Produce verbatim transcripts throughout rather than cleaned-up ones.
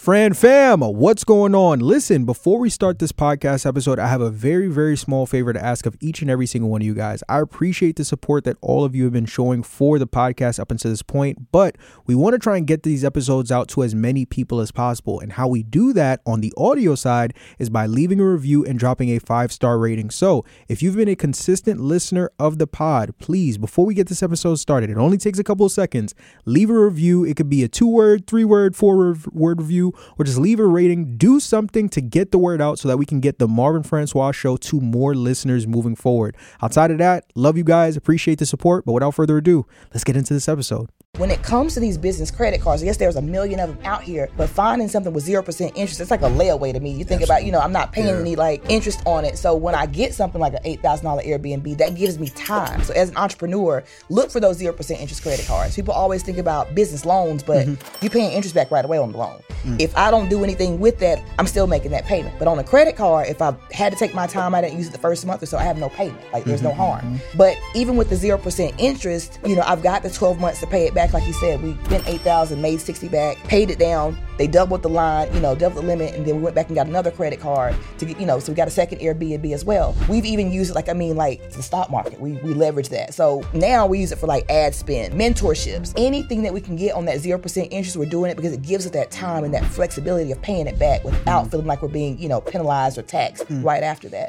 Fran fam, what's going on? Listen, before we start this podcast episode, I have a very, very small favor to ask of each and every single one of you guys. I appreciate the support that all of you have been showing for the podcast up until this point, but we want to try and get these episodes out to as many people as possible. And how we do that on the audio side is by leaving a review and dropping a five-star rating. So if you've been a consistent listener of the pod, please, before we get this episode started, it only takes a couple of seconds, leave a review. It could be a two-word, three-word, four-word review, or just leave a rating. Do something to get the word out so that we can get the Marvin Francois Show to more listeners moving forward. Outside of that, love you guys, appreciate the support, but without further ado, let's get into this episode. When it comes to these business credit cards, yes, there's a million of them out here, but finding something with zero percent interest, it's like a layaway to me. You think about, you know, I'm not paying yeah. any like interest on it. So when I get something like an eight thousand dollars Airbnb, that gives me time. So as an entrepreneur, look for those zero percent interest credit cards. People always think about business loans, but mm-hmm. you're paying interest back right away on the loan. Mm. If I don't do anything with that, I'm still making that payment. But on a credit card, if I had to take my time, I didn't use it the first month or so, I have no payment. Like there's mm-hmm. no harm. Mm-hmm. But even with the zero percent interest, you know, I've got the twelve months to pay it back. Like you said, we spent eight thousand, made sixty back, paid it down. They doubled the line, you know, doubled the limit, and then we went back and got another credit card to get, you know, so we got a second Airbnb as well. We've even used it, like, I mean, like the stock market. We we leverage that. So now we use it for like ad spend, mentorships, anything that we can get on that zero percent interest. We're doing it because it gives us that time and that flexibility of paying it back without mm. feeling like we're being, you know, penalized or taxed mm. right after that.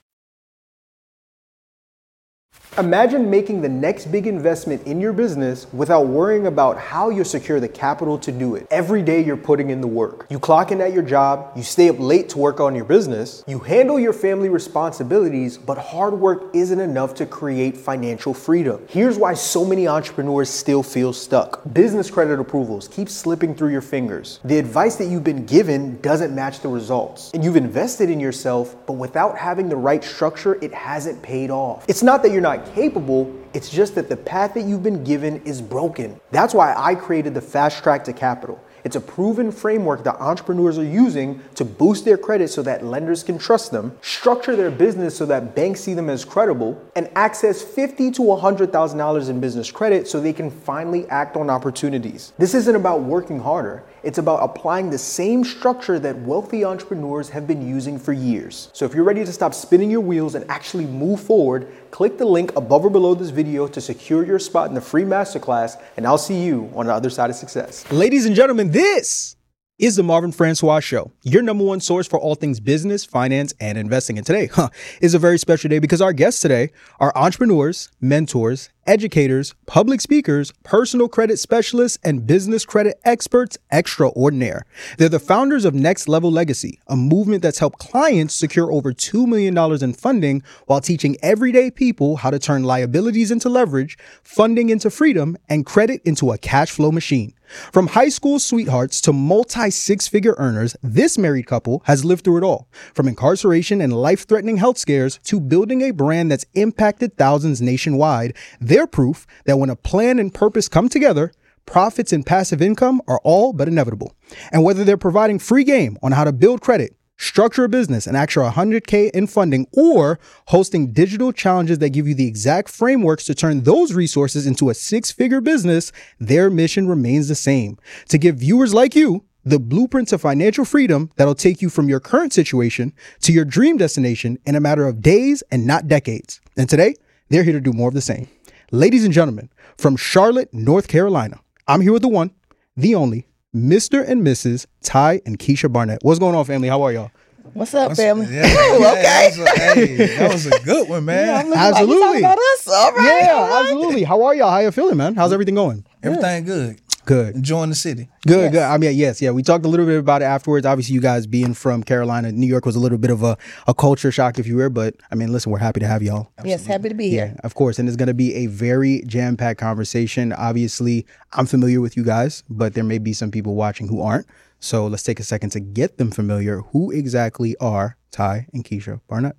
Imagine making the next big investment in your business without worrying about how you'll secure the capital to do it. Every day you're putting in the work. You clock in at your job, you stay up late to work on your business, you handle your family responsibilities, but hard work isn't enough to create financial freedom. Here's why so many entrepreneurs still feel stuck. Business credit approvals keep slipping through your fingers. The advice that you've been given doesn't match the results. And you've invested in yourself, but without having the right structure, it hasn't paid off. It's not that you're not capable, it's just that the path that you've been given is broken. That's why I created the Fast Track to Capital. It's a proven framework that entrepreneurs are using to boost their credit so that lenders can trust them, structure their business so that banks see them as credible, and access fifty thousand to one hundred thousand dollars in business credit so they can finally act on opportunities. This isn't about working harder. It's about applying the same structure that wealthy entrepreneurs have been using for years. So if you're ready to stop spinning your wheels and actually move forward, click the link above or below this video to secure your spot in the free masterclass, and I'll see you on the other side of success. Ladies and gentlemen, this is the Marvin Francois Show, your number one source for all things business, finance, and investing. And today huh, is a very special day because our guests today are entrepreneurs, mentors, educators, public speakers, personal credit specialists, and business credit experts extraordinaire. They're the founders of Next Level Legacy, a movement that's helped clients secure over two million dollars in funding while teaching everyday people how to turn liabilities into leverage, funding into freedom, and credit into a cash flow machine. From high school sweethearts to multi-six-figure earners, this married couple has lived through it all. From incarceration and life-threatening health scares to building a brand that's impacted thousands nationwide, they're proof that when a plan and purpose come together, profits and passive income are all but inevitable. And whether they're providing free game on how to build credit, structure a business and actual one hundred K in funding, or hosting digital challenges that give you the exact frameworks to turn those resources into a six-figure business, their mission remains the same: to give viewers like you the blueprint to financial freedom that'll take you from your current situation to your dream destination in a matter of days and not decades. And today, they're here to do more of the same. Ladies and gentlemen, from Charlotte, North Carolina, I'm here with the one, the only, Mister and Missus Ty and Keisha Barnett. What's going on, family? How are y'all? What's up, What's, family? Yeah, Ooh, yeah, okay. That was, a, hey, that was a good one, man. Yeah, absolutely. Like, you talking about us? All right. Yeah, all right. absolutely. How are y'all? How you feeling, man? How's everything going? Everything good. Good. Enjoying the city. Good, Yes. good. I mean, yes, yeah. We talked a little bit about it afterwards. Obviously, you guys being from Carolina, New York was a little bit of a, a culture shock, if you were. But I mean, listen, we're happy to have y'all. Yes, happy to be here. Yeah, of course. And it's going to be a very jam-packed conversation. Obviously, I'm familiar with you guys, but there may be some people watching who aren't. So let's take a second to get them familiar. Who exactly are Ty and Keisha Barnett?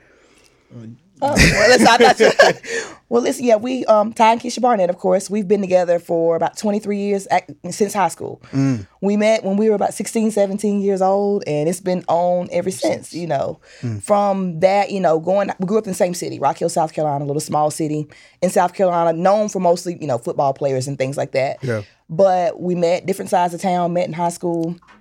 Oh, well, listen, I thought you, well, listen, yeah, we, um, Ty and Keisha Barnett, of course, we've been together for about twenty-three years at, since high school. Mm. We met when we were about sixteen, seventeen years old, and it's been on ever since, you know. Mm. From that, you know, going, we grew up in the same city, Rock Hill, South Carolina, a little small city in South Carolina, known for mostly, you know, football players and things like that. Yeah. But we met different sides of town, met in high school.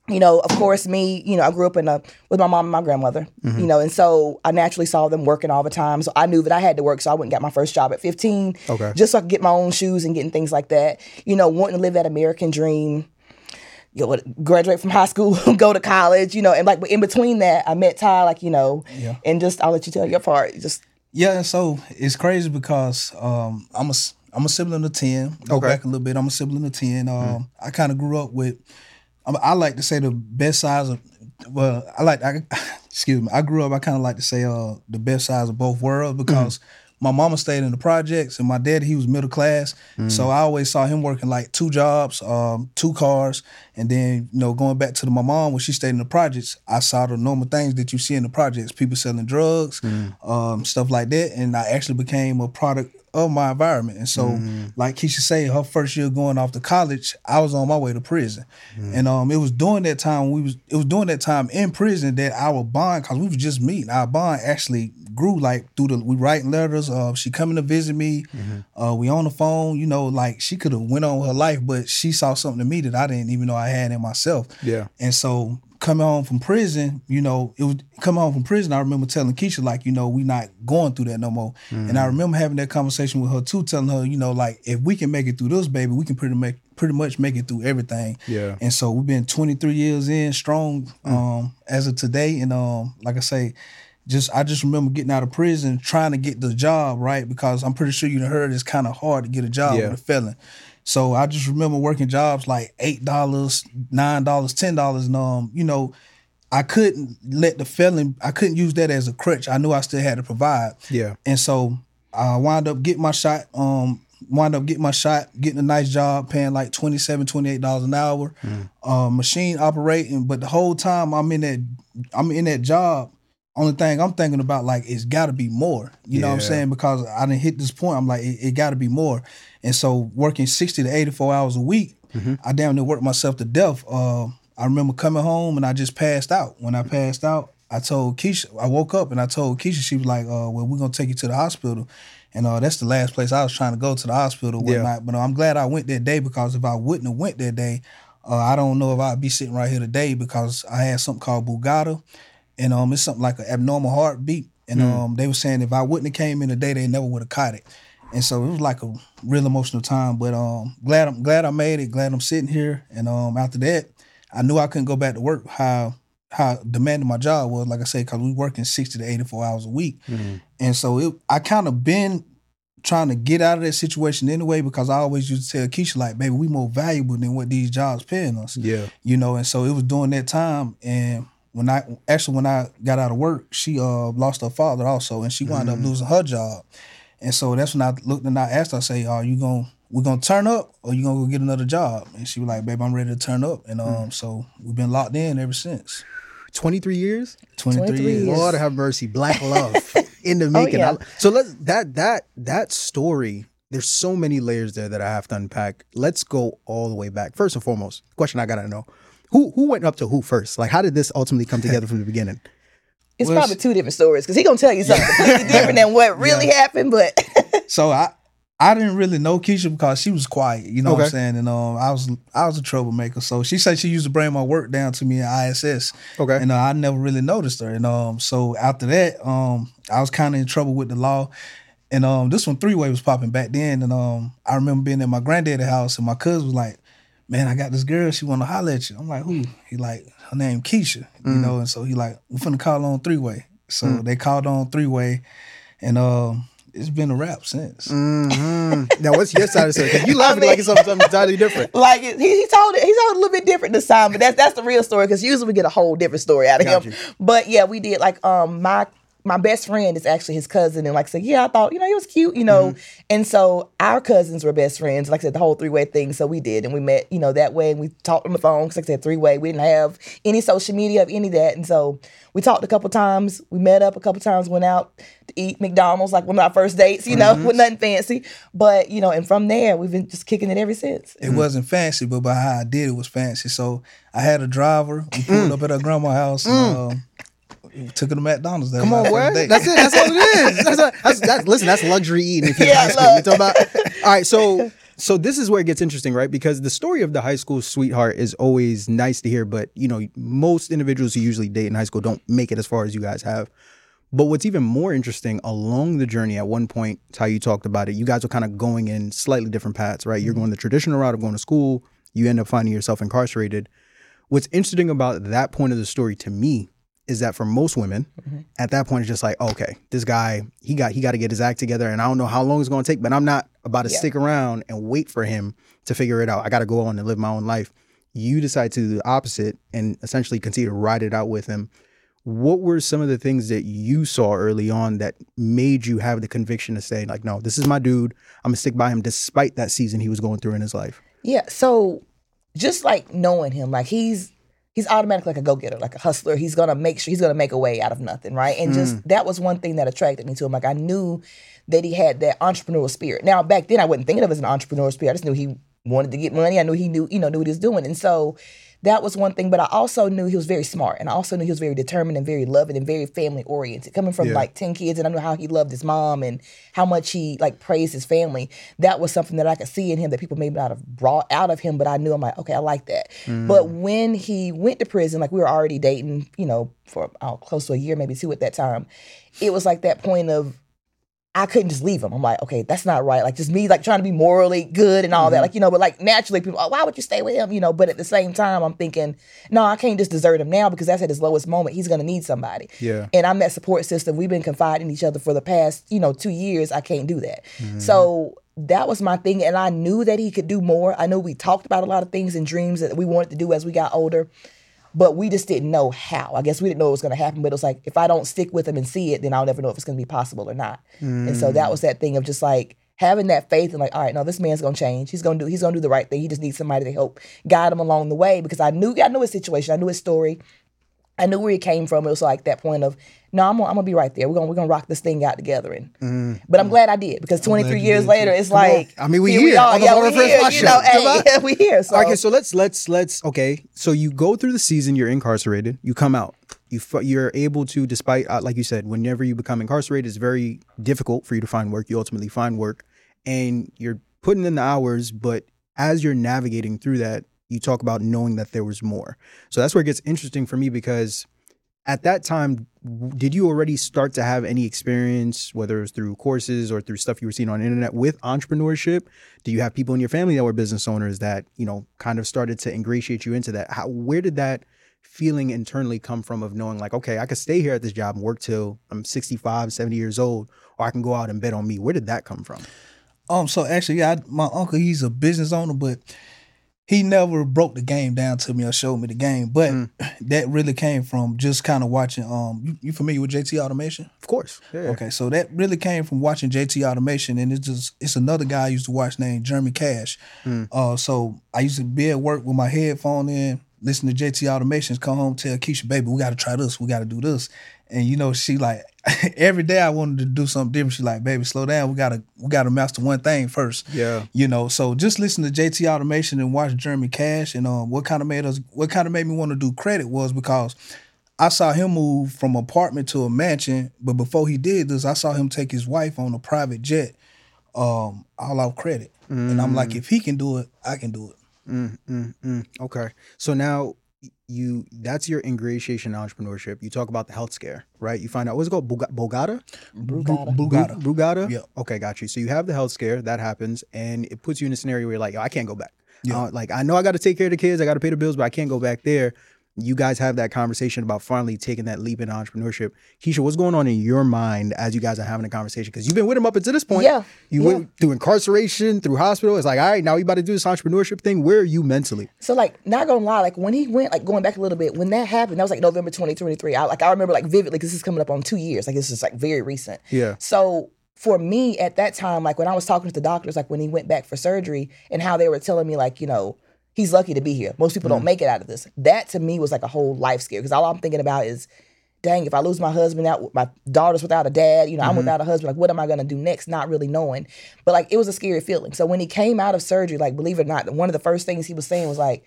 you know, of course, me, you know, I grew up in a with my mom and my grandmother, Mm-hmm. you know, and so I naturally saw them working all the time. So I knew that I had to work. So I went and got my first job at fifteen, Okay. just so I could get my own shoes and getting things like that. You know, wanting to live that American dream. You know, graduate from high school, go to college, you know, and like, but in between that, I met Ty, like, you know, Yeah. and just I'll let you tell your part. Just Yeah, and so it's crazy because um, I'm a s- I'm a sibling of ten. Go Okay. back a little bit. I'm a sibling of ten. Um, I kind of grew up with. I, I like to say the best size of. Well, I like. I, excuse me. I grew up. I kind of like to say uh, the best size of both worlds because my mama stayed in the projects and my dad, he was middle class. So I always saw him working like two jobs, um, two cars, and then you know going back to the, my mom when she stayed in the projects. I saw the normal things that you see in the projects: people selling drugs, um, stuff like that, and I actually became a product of my environment. And so, like Keisha say, her first year going off to college, I was on my way to prison. And um, it was during that time we was it was during that time in prison that our bond, cause we was just meeting, our bond actually grew like through the we writing letters. Uh, she coming to visit me. Uh, we on the phone. You know, like she could have went on with her life, but she saw something in me that I didn't even know I had in myself. Yeah. And so coming home from prison, you know, it was coming home from prison. I remember telling Keisha, like, you know, we not going through that no more. And I remember having that conversation with her too, telling her, you know, like, if we can make it through this, baby, we can pretty much pretty much make it through everything. Yeah. And so we've been twenty-three years in strong um, as of today. And um, like I say, just I just remember getting out of prison, trying to get the job, right? Because I'm pretty sure you heard it's kind of hard to get a job Yeah. with a felon. So I just remember working jobs like eight dollars, nine dollars, ten dollars, and um, you know, I couldn't let the felon, I couldn't use that as a crutch. I knew I still had to provide. Yeah. And so I wound up getting my shot, um, wound up getting my shot, getting a nice job, paying like twenty-seven, twenty-eight dollars an hour, uh, machine operating. But the whole time I'm in that, I'm in that job. Only thing I'm thinking about, like, it's got to be more. You know what I'm Yeah. saying? Because I didn't hit this point. I'm like, it, it got to be more. And so working sixty to eighty-four hours a week, I damn near worked myself to death. Uh, I remember coming home and I just passed out. When I passed out, I told Keisha, I woke up and I told Keisha, she was like, uh, well, we're going to take you to the hospital. And uh, that's the last place I was trying to go, to the hospital. Yeah. Whatnot. But uh, I'm glad I went that day, because if I wouldn't have went that day, uh, I don't know if I'd be sitting right here today, because I had something called Bugatti. And um, it's something like an abnormal heartbeat. And um, they were saying if I wouldn't have came in today, they never would have caught it. And so it was like a real emotional time. But um, glad I'm glad I made it. Glad I'm sitting here. And um, after that, I knew I couldn't go back to work how how demanding my job was. Like I said, because we working sixty to eighty-four hours a week. And so it, I kind of been trying to get out of that situation anyway, because I always used to tell Keisha, like, baby, we more valuable than what these jobs paying us. Yeah. You know, and so it was during that time. And when I actually when I got out of work, she uh lost her father also, and she wound up losing her job. And so that's when I looked and I asked her, I say, are you gonna we gonna turn up, or you gonna go get another job? And she was like, babe, I'm ready to turn up. And um so we've been locked in ever since. twenty-three years? twenty-three, twenty-three years. years. Lord have mercy. Black love in the making. yeah. I- so let's that that that story. There's so many layers there that I have to unpack. Let's go all the way back. First and foremost, question I gotta know: who who went up to who first? Like, how did this ultimately come together from the beginning? it's Well, probably two different stories because he gonna tell you something completely different than what really happened. But So I I didn't really know Keisha because she was quiet, you know what I'm Okay. saying? And um, I was I was a troublemaker. So she said she used to bring my work down to me at I S S. Okay. And uh, I never really noticed her. And um, so after that, um, I was kind of in trouble with the law. And um, this one three-way was popping back then. And um, I remember being at my granddaddy's house, and my cousin was like, man, I got this girl, she want to holler at you. I'm like, who? He like, her name Keisha, you know? And so he like, we finna call on three-way. So they called on three-way. And um, it's been a wrap since. Mm-hmm. Now, what's your side of the story? 'Cause you laughing like it's something, something entirely different. like it, he, he told it, he told it a little bit different this time. But that's that's the real story because usually we get a whole different story out of Got him. you. But yeah, we did like um my. My best friend is actually his cousin, and like I said, yeah, I thought, you know, he was cute, you know, and so our cousins were best friends. Like I said, the whole three way thing. So we did, and we met, you know, that way, and we talked on the phone. Because like I said, three way, we didn't have any social media of any of that, and so we talked a couple times. We met up a couple times, went out to eat McDonald's, like one of our first dates, you know, with nothing fancy. But you know, and from there, we've been just kicking it ever since. It wasn't fancy, but by how I did it was fancy. So I had a driver. We pulled up at her grandma's house and um, we took her to McDonald's. That Come was on, our boy. first date. That's it. That's all it is. That's, that's, that's, listen, that's luxury eating. If you're Yeah, in high school. look. You're talking about. All right, so So this is where it gets interesting, right? Because the story of the high school sweetheart is always nice to hear, but you know, most individuals who usually date in high school don't make it as far as you guys have. But what's even more interesting along the journey, at one point, it's how you talked about it, you guys are kind of going in slightly different paths, right? Mm-hmm. You're going the traditional route of going to school. You end up finding yourself incarcerated. What's interesting about that point of the story to me is that for most women, mm-hmm. at that point, it's just like, okay, this guy, he got he got to get his act together, and I don't know how long it's going to take, but I'm not about to yeah. stick around and wait for him to figure it out. I got to go on and live my own life. You decide to do the opposite and essentially continue to ride it out with him. What were some of the things that you saw early on that made you have the conviction to say, like, no, this is my dude. I'm going to stick by him despite that season he was going through in his life? Yeah, so just like knowing him, like he's he's automatically like a go-getter, like a hustler. He's gonna make sure he's gonna make a way out of nothing, right? And mm. just that was one thing that attracted me to him. Like I knew that he had that entrepreneurial spirit. Now back then I wasn't thinking of it as an entrepreneurial spirit. I just knew he wanted to get money. I knew he knew, you know, knew what he was doing. And so that was one thing, but I also knew he was very smart, and I also knew he was very determined and very loving and very family oriented. Coming from yeah. like ten kids, and I knew how he loved his mom and how much he like praised his family. That was something that I could see in him that people may not have brought out of him, but I knew I'm like, okay, I like that. Mm. But when he went to prison, like we were already dating, you know, for oh, close to a year, maybe two at that time. It was like that point of I couldn't just leave him. I'm like, okay, that's not right. Like just me like trying to be morally good and all mm-hmm. that. Like, you know, but like naturally people, oh, why would you stay with him? You know, but at the same time, I'm thinking, no, I can't just desert him now because that's at his lowest moment. He's going to need somebody. Yeah. And I'm that support system. We've been confiding in each other for the past, you know, two years. I can't do that. Mm-hmm. So that was my thing. And I knew that he could do more. I know we talked about a lot of things and dreams that we wanted to do as we got older. But we just didn't know how. I guess we didn't know it was going to happen. But it was like, if I don't stick with him and see it, then I'll never know if it's going to be possible or not. Mm. And so that was that thing of just like having that faith and like, all right, no, this man's going to change. He's going to do. He's going to do the right thing. He just needs somebody to help guide him along the way. Because I knew, I knew his situation. I knew his story. I knew where he came from. It was like that point of, no, I'm gonna, I'm gonna be right there. We're gonna we're gonna rock this thing out together. And mm. but I'm glad I did because twenty-three years later, it's Come like on. I mean, we here. here. We are. Yeah, we here. You know, hey, yeah, we here. So. Okay, so let's let's let's okay. So you go through the season. You're incarcerated. You come out. You you're able to, despite uh, like you said, whenever you become incarcerated, it's very difficult for you to find work. You ultimately find work, and you're putting in the hours. But as you're navigating through that, you talk about knowing that there was more. So that's where it gets interesting for me because at that time, did you already start to have any experience, whether it was through courses or through stuff you were seeing on the internet with entrepreneurship? Do you have people in your family that were business owners that, you know, kind of started to ingratiate you into that? How, where did that feeling internally come from of knowing like, okay, I could stay here at this job and work till I'm sixty-five, seventy years old, or I can go out and bet on me? Where did that come from? Um, so actually, yeah, I, my uncle, he's a business owner, but he never broke the game down to me or showed me the game, but mm. that really came from just kind of watching. Um, you, you familiar with J T Automation? Of course. Yeah. Okay, so that really came from watching J T Automation, and it's just it's another guy I used to watch named Jeremy Cash. Mm. Uh, so I used to be at work with my headphone in, listen to J T Automations, come home, tell Keisha, baby, we got to try this, we got to do this, and you know she like every day I wanted to do something different. She like, baby, slow down. We gotta we gotta master one thing first. Yeah. You know, so just listen to J T Automation and watch Jeremy Cash. And um, what kind of made us what kind of made me want to do credit was because I saw him move from apartment to a mansion. But before he did this, I saw him take his wife on a private jet, um, all out credit. Mm. And I'm like, if he can do it, I can do it. Mm, mm, mm. Okay. So now you that's your ingratiation in entrepreneurship. You talk about the health scare, right? You find out, what's it called? Bug- Bogata? Brugada. Brugada. Brugada? Yeah. Okay, got you. So you have the health scare, that happens, and it puts you in a scenario where you're like, yo, I can't go back. Yeah. Uh, like, I know I got to take care of the kids, I got to pay the bills, but I can't go back there. You guys have that conversation about finally taking that leap into entrepreneurship. Keisha, what's going on in your mind as you guys are having a conversation? Because you've been with him up until this point. Yeah. You yeah. went through incarceration, through hospital. It's like, all right, now we about to do this entrepreneurship thing. Where are you mentally? So, like, not gonna lie, like when he went, like going back a little bit, when that happened, that was like November twenty twenty-three. I like I remember like vividly because this is coming up on two years. Like this is like very recent. Yeah. So for me at that time, like when I was talking to the doctors, like when he went back for surgery and how they were telling me like, you know, he's lucky to be here. Most people mm. don't make it out of this. That to me was like a whole life scare because all I'm thinking about is, dang, if I lose my husband out, my daughter's without a dad, you know, mm-hmm. I'm without a husband, like what am I going to do next? Not really knowing. But like it was a scary feeling. So when he came out of surgery, like believe it or not, one of the first things he was saying was like,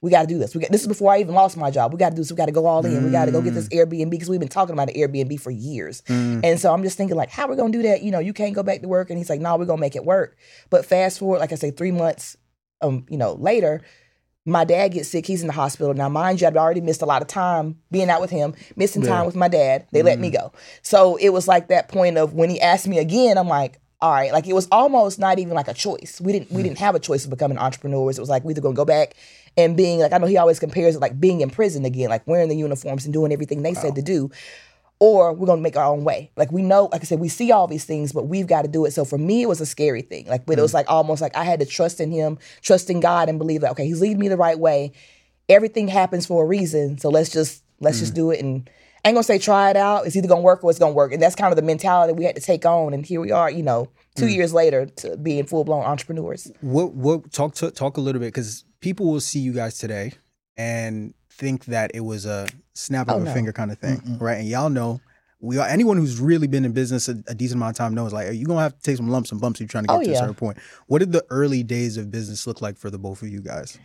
we got to do this. We got, this is before I even lost my job. We got to do this. We got to go all in. Mm. We got to go get this Airbnb because we've been talking about an Airbnb for years. Mm. And so I'm just thinking like, how are we going to do that? You know, you can't go back to work. And he's like, no, nah, we're going to make it work. But fast forward, like I say, three months, um, you know, later, my dad gets sick. He's in the hospital. Now, mind you, I'd already missed a lot of time being out with him, missing yeah. time with my dad. They mm. let me go. So it was like that point of when he asked me again, I'm like, all right, like it was almost not even like a choice. We didn't we didn't have a choice of becoming entrepreneurs. It was like we either gonna go back and being like, I know he always compares it like being in prison again, like wearing the uniforms and doing everything they wow. said to do, or we're gonna make our own way. Like we know, like I said, we see all these things, but we've got to do it. So for me, it was a scary thing. Like, but mm. it was like almost like I had to trust in him, trust in God, and believe that okay, he's leading me the right way. Everything happens for a reason. So let's just let's mm. just do it. And I ain't gonna say try it out. It's either gonna work or it's gonna work. And that's kind of the mentality we had to take on. And here we are, you know. Two mm. years later to being full blown entrepreneurs. What what talk to, talk a little bit because people will see you guys today and think that it was a snap of oh, a no. finger kind of thing, Mm-mm. right? And y'all know we are, anyone who's really been in business a, a decent amount of time knows like you're gonna have to take some lumps and bumps if you're trying to get oh, to yeah. a certain point. What did the early days of business look like for the both of you guys?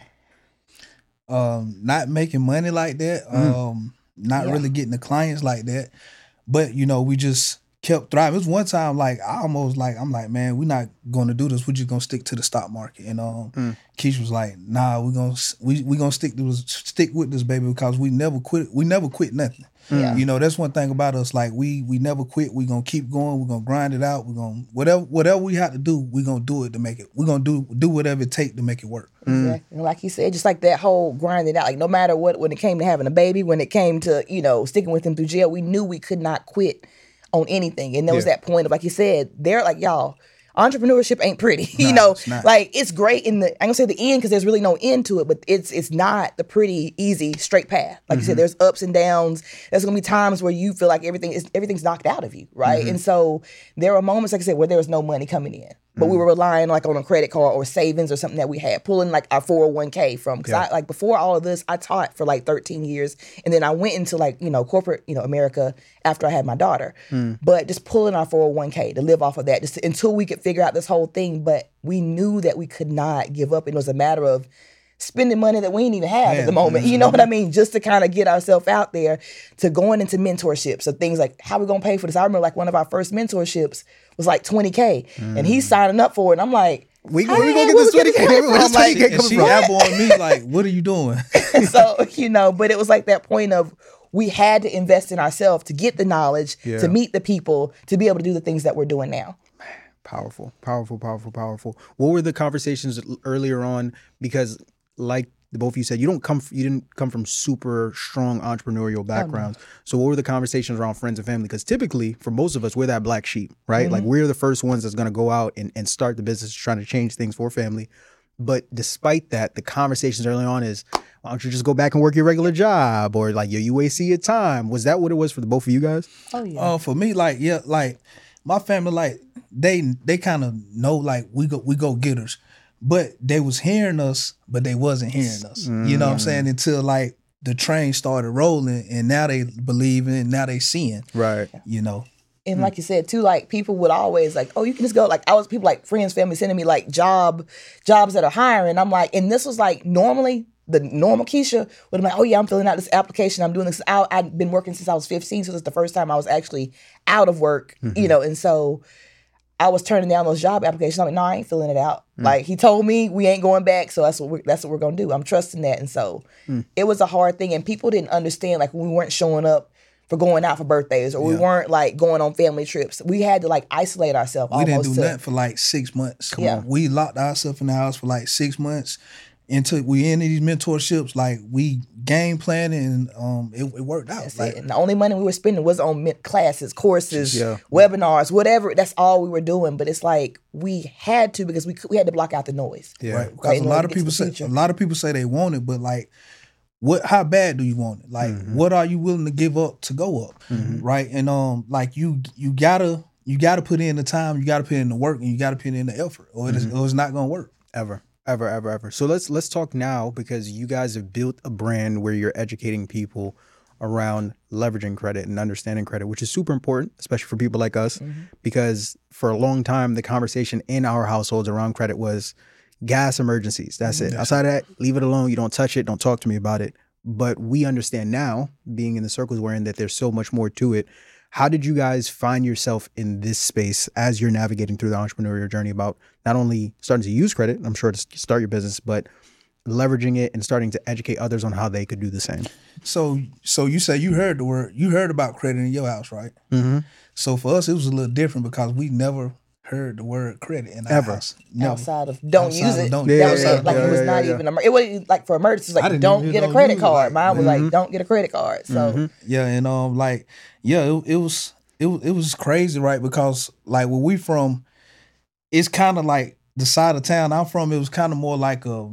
Um, not making money like that. Mm. Um, not yeah. really getting the clients like that. But you know, we just kept thriving. It was one time like I almost like I'm like, man, we're not going to do this. We're just gonna stick to the stock market. And um, mm. Keisha was like, nah, we're gonna we we gonna stick to this, stick with this baby because we never quit. We never quit nothing. Yeah. You know, that's one thing about us. Like we we never quit. We're gonna keep going. We're gonna grind it out. We're gonna whatever whatever we have to do. We're gonna do it to make it. We're gonna do do whatever it takes to make it work. Exactly. And like you said, just like that whole grinding out. Like no matter what, when it came to having a baby, when it came to you know sticking with him through jail, we knew we could not quit on anything. And there was yeah. that point of, like you said, they're like, y'all, entrepreneurship ain't pretty. Nah, you know, it's like it's great in the, I'm gonna say the end because there's really no end to it, but it's it's not the pretty, easy, straight path. Like mm-hmm. you said, there's ups and downs. There's gonna be times where you feel like everything is everything's knocked out of you, right? Mm-hmm. And so there are moments, like I said, where there was no money coming in. But mm-hmm. we were relying like on a credit card or savings or something that we had, pulling like our four oh one k from. Because yeah. I like before all of this, I taught for like thirteen years. And then I went into like, you know, corporate, you know, America after I had my daughter. Mm. But just pulling our four oh one k to live off of that just to, until we could figure out this whole thing. But we knew that we could not give up. And it was a matter of spending money that we didn't even have yeah, at the moment. You know what I mean? Just to kind of get ourselves out there to going into mentorships. So things like, how are we going to pay for this? I remember like one of our first mentorships was like twenty K. Mm. And he's signing up for it. And I'm like, we, where we going to get this twenty K? I'm like, and she eyeballing me like, what are you doing? So, you know, but it was like that point of we had to invest in ourselves to get the knowledge, yeah. to meet the people, to be able to do the things that we're doing now. Powerful, powerful, powerful, powerful. What were the conversations earlier on? Because like the both of you said, you don't come, you didn't come from super strong entrepreneurial backgrounds. Oh, no. So what were the conversations around friends and family? Because typically for most of us, we're that black sheep, right? Mm-hmm. Like we're the first ones that's going to go out and, and start the business trying to change things for family. But despite that, the conversations early on is, why don't you just go back and work your regular job? Or like, yo, you wasting your time. Was that what it was for the both of you guys? Oh, yeah. Uh, for me, like, yeah, like my family, like they they kind of know like we go we go getters. But they was hearing us, but they wasn't hearing us. Mm. You know what I'm saying? Until like the train started rolling and now they believing and now they seeing. Right. You know. And like you said too, like people would always like, oh, you can just go. Like I was people like friends, family sending me like job jobs that are hiring. I'm like, and this was like normally the normal Keisha would be like, oh yeah, I'm filling out this application. I'm doing this. I, I've been working since I was fifteen, so this is the first time I was actually out of work. Mm-hmm. You know, and so I was turning down those job applications. I'm like, no, I ain't filling it out. Mm. Like he told me we ain't going back, so that's what we're, that's what we're gonna do. I'm trusting that, and so mm. it was a hard thing, and people didn't understand. Like when we weren't showing up for going out for birthdays, or yeah. we weren't like going on family trips. We had to like isolate ourselves. We almost didn't do to, nothing for like six months. Come yeah. on. We locked ourselves in the house for like six months. Until we ended these mentorships, like we game planned and um, it, it worked out. That's like, it. And the only money we were spending was on classes, courses, yeah. webinars, whatever. That's all we were doing. But it's like we had to because we we had to block out the noise. Yeah, right. Because right? a lot of people say a lot of people say they want it, but like, what? How bad do you want it? Like, mm-hmm. what are you willing to give up to go up? Mm-hmm. Right? And um, like you you gotta you gotta put in the time, you gotta put in the work, and you gotta put in the effort, or, mm-hmm. it is, or it's not gonna work ever. Ever, ever, ever. So let's let's talk now because you guys have built a brand where you're educating people around leveraging credit and understanding credit, which is super important, especially for people like us, mm-hmm. because for a long time, the conversation in our households around credit was, gas emergencies. That's it. Outside of that, leave it alone. You don't touch it. Don't talk to me about it. But we understand now, being in the circles we're in, that there's so much more to it. How did you guys find yourself in this space as you're navigating through the entrepreneurial journey about not only starting to use credit, I'm sure, to start your business, but leveraging it and starting to educate others on how they could do the same? So, so you say you heard the word, you heard about credit in your house, right? Mm-hmm. So for us, it was a little different because we never heard the word credit in our Ever. house. Never. Outside of don't Outside use of it. don't that use was it. it. Like Yeah, it was yeah, not yeah. even, emer- it wasn't like for emergencies, I like didn't don't even get a know credit use it, card. like, Mine was mm-hmm. like, don't get a credit card. So Yeah, and um, like, yeah, it, it was it was it was crazy, right? Because like where we from, it's kind of like the side of town I'm from. It was kind of more like a,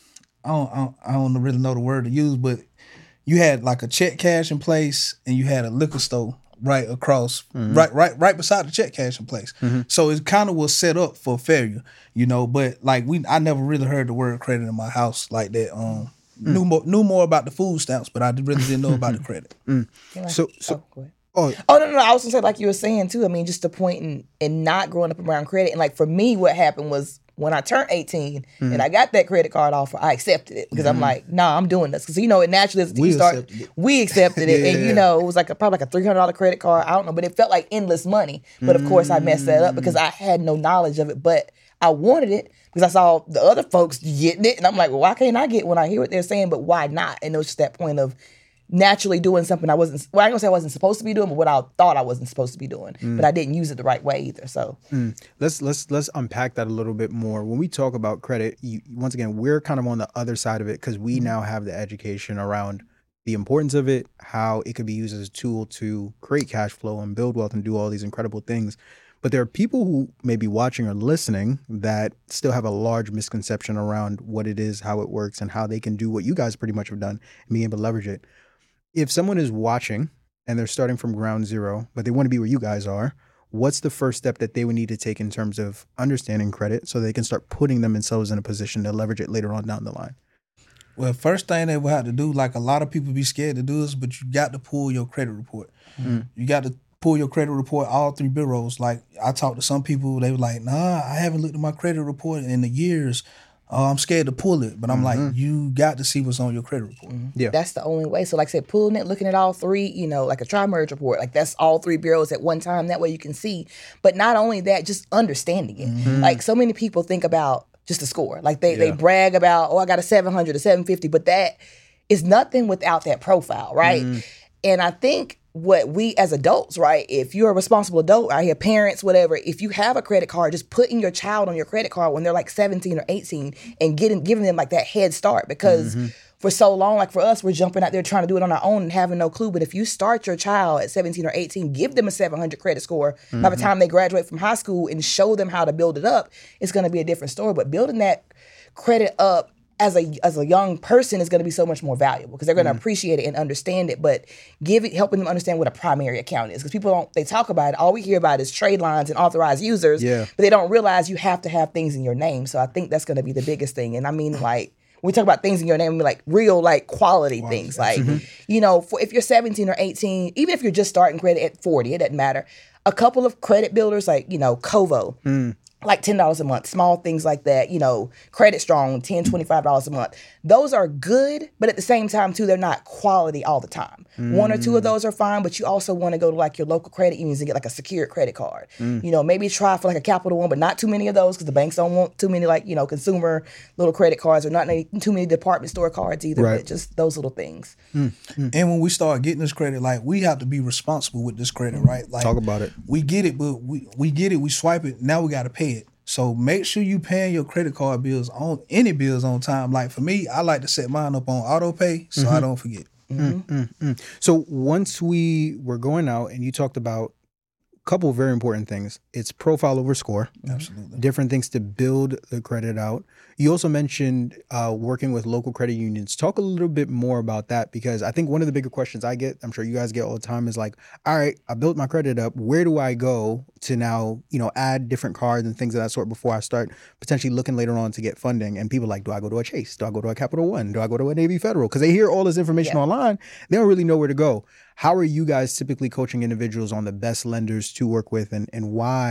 I don't, I don't I don't really know the word to use, but you had like a check cashing place and you had a liquor store right across, Mm-hmm. right, right, right beside the check cashing place. So it kind of was set up for failure, you know. But like we, I never really heard the word credit in my house like that. Um, Mm. knew more knew more about the food stamps, but I really didn't know about the credit. So, so, oh, go ahead. oh, Oh no, no, no, I was gonna say like you were saying too. I mean, just the point in in not growing up around credit, and like for me, what happened was when I turned eighteen Mm. and I got that credit card offer, I accepted it because I'm like, nah, I'm doing this because you know it naturally as We you start, accepted it. we accepted it, and Yeah. you know it was like a, probably like a three hundred dollar credit card. I don't know, but it felt like endless money. But of course, I messed that up because I had no knowledge of it, but I wanted it because I saw the other folks getting it, and I'm like, well, why can't I get when I hear what they're saying? But why not? And it was just that point of naturally doing something I wasn't, well, I ain't gonna say I wasn't supposed to be doing, but what I thought I wasn't supposed to be doing. But I didn't use it the right way either. So let's let's let's unpack that a little bit more. When we talk about credit, you, once again, we're kind of on the other side of it because we now have the education around the importance of it, how it could be used as a tool to create cash flow and build wealth and do all these incredible things. But there are people who may be watching or listening that still have a large misconception around what it is, how it works, and how they can do what you guys pretty much have done and being able to leverage it. If someone is watching and they're starting from ground zero, but they want to be where you guys are, what's the first step that they would need to take in terms of understanding credit so they can start putting themselves in a position to leverage it later on down the line? Well, first thing they will have to do, like a lot of people be scared to do this, but you got to pull your credit report. Mm. You got to pull your credit report, all three bureaus. Like I talked to some people, they were like, nah, I haven't looked at my credit report in the years. Uh, I'm scared to pull it. But I'm Mm-hmm. like, you got to see what's on your credit report. Yeah. that's the only way. So like I said, pulling it, looking at all three, you know, like a tri-merge report, like that's all three bureaus at one time. That way you can see. But not only that, just understanding it. Like so many people think about just the score. Like they, they brag about, oh, I got a seven hundred, a seven fifty, but that is nothing without that profile, right? And I think what we as adults, right, if you're a responsible adult, I hear parents, whatever, if you have a credit card, just putting your child on your credit card when they're like seventeen or eighteen and getting giving them like that head start because for so long, like for us, we're jumping out there trying to do it on our own and having no clue. But if you start your child at seventeen or eighteen, give them a seven hundred credit score by the time they graduate from high school and show them how to build it up, it's going to be a different story. But building that credit up as a as a young person is going to be so much more valuable because they're going to appreciate it and understand it. But give it, helping them understand what a primary account is because people don't they talk about it. All we hear about is trade lines and authorized users. Yeah. But they don't realize you have to have things in your name. So I think that's going to be the biggest thing. And I mean, like when we talk about things in your name, I mean like real like quality things. Like you know, for, if you're seventeen or eighteen, even if you're just starting credit at forty, it doesn't matter. A couple of credit builders like you know Kovo. Like ten dollars a month, small things like that, you know, Credit Strong, ten dollars, twenty-five dollars a month. Those are good, but at the same time, too, they're not quality all the time. Mm. One or two of those are fine, but you also want to go to like your local credit unions and get like a secured credit card. Mm. You know, maybe try for like a Capital One, but not too many of those because the banks don't want too many like, you know, consumer little credit cards or not any, too many department store cards either, Right. but just those little things. Mm. And when we start getting this credit, like we have to be responsible with this credit, right? Like Talk about it. We get it, but we, we get it, we swipe it, now we got to pay it. So make sure you paying your credit card bills on any bills on time. Like for me, I like to set mine up on auto pay so Mm-hmm. I don't forget. Mm-hmm. So once we were going out and you talked about a couple of very important things, it's profile over score. Absolutely. Different things to build the credit out. You also mentioned uh, working with local credit unions. Talk a little bit more about that because I think one of the bigger questions I get, I'm sure you guys get all the time, is like, all right, I built my credit up. Where do I go to now, you know, add different cards and things of that sort before I start potentially looking later on to get funding? And people are like, do I go to a Chase? Do I go to a Capital One? Do I go to a Navy Federal? Because they hear all this information Yeah. online. They don't really know where to go. How are you guys typically coaching individuals on the best lenders to work with and, and why,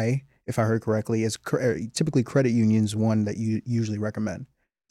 if I heard correctly. Is cr- typically credit unions one that you usually recommend?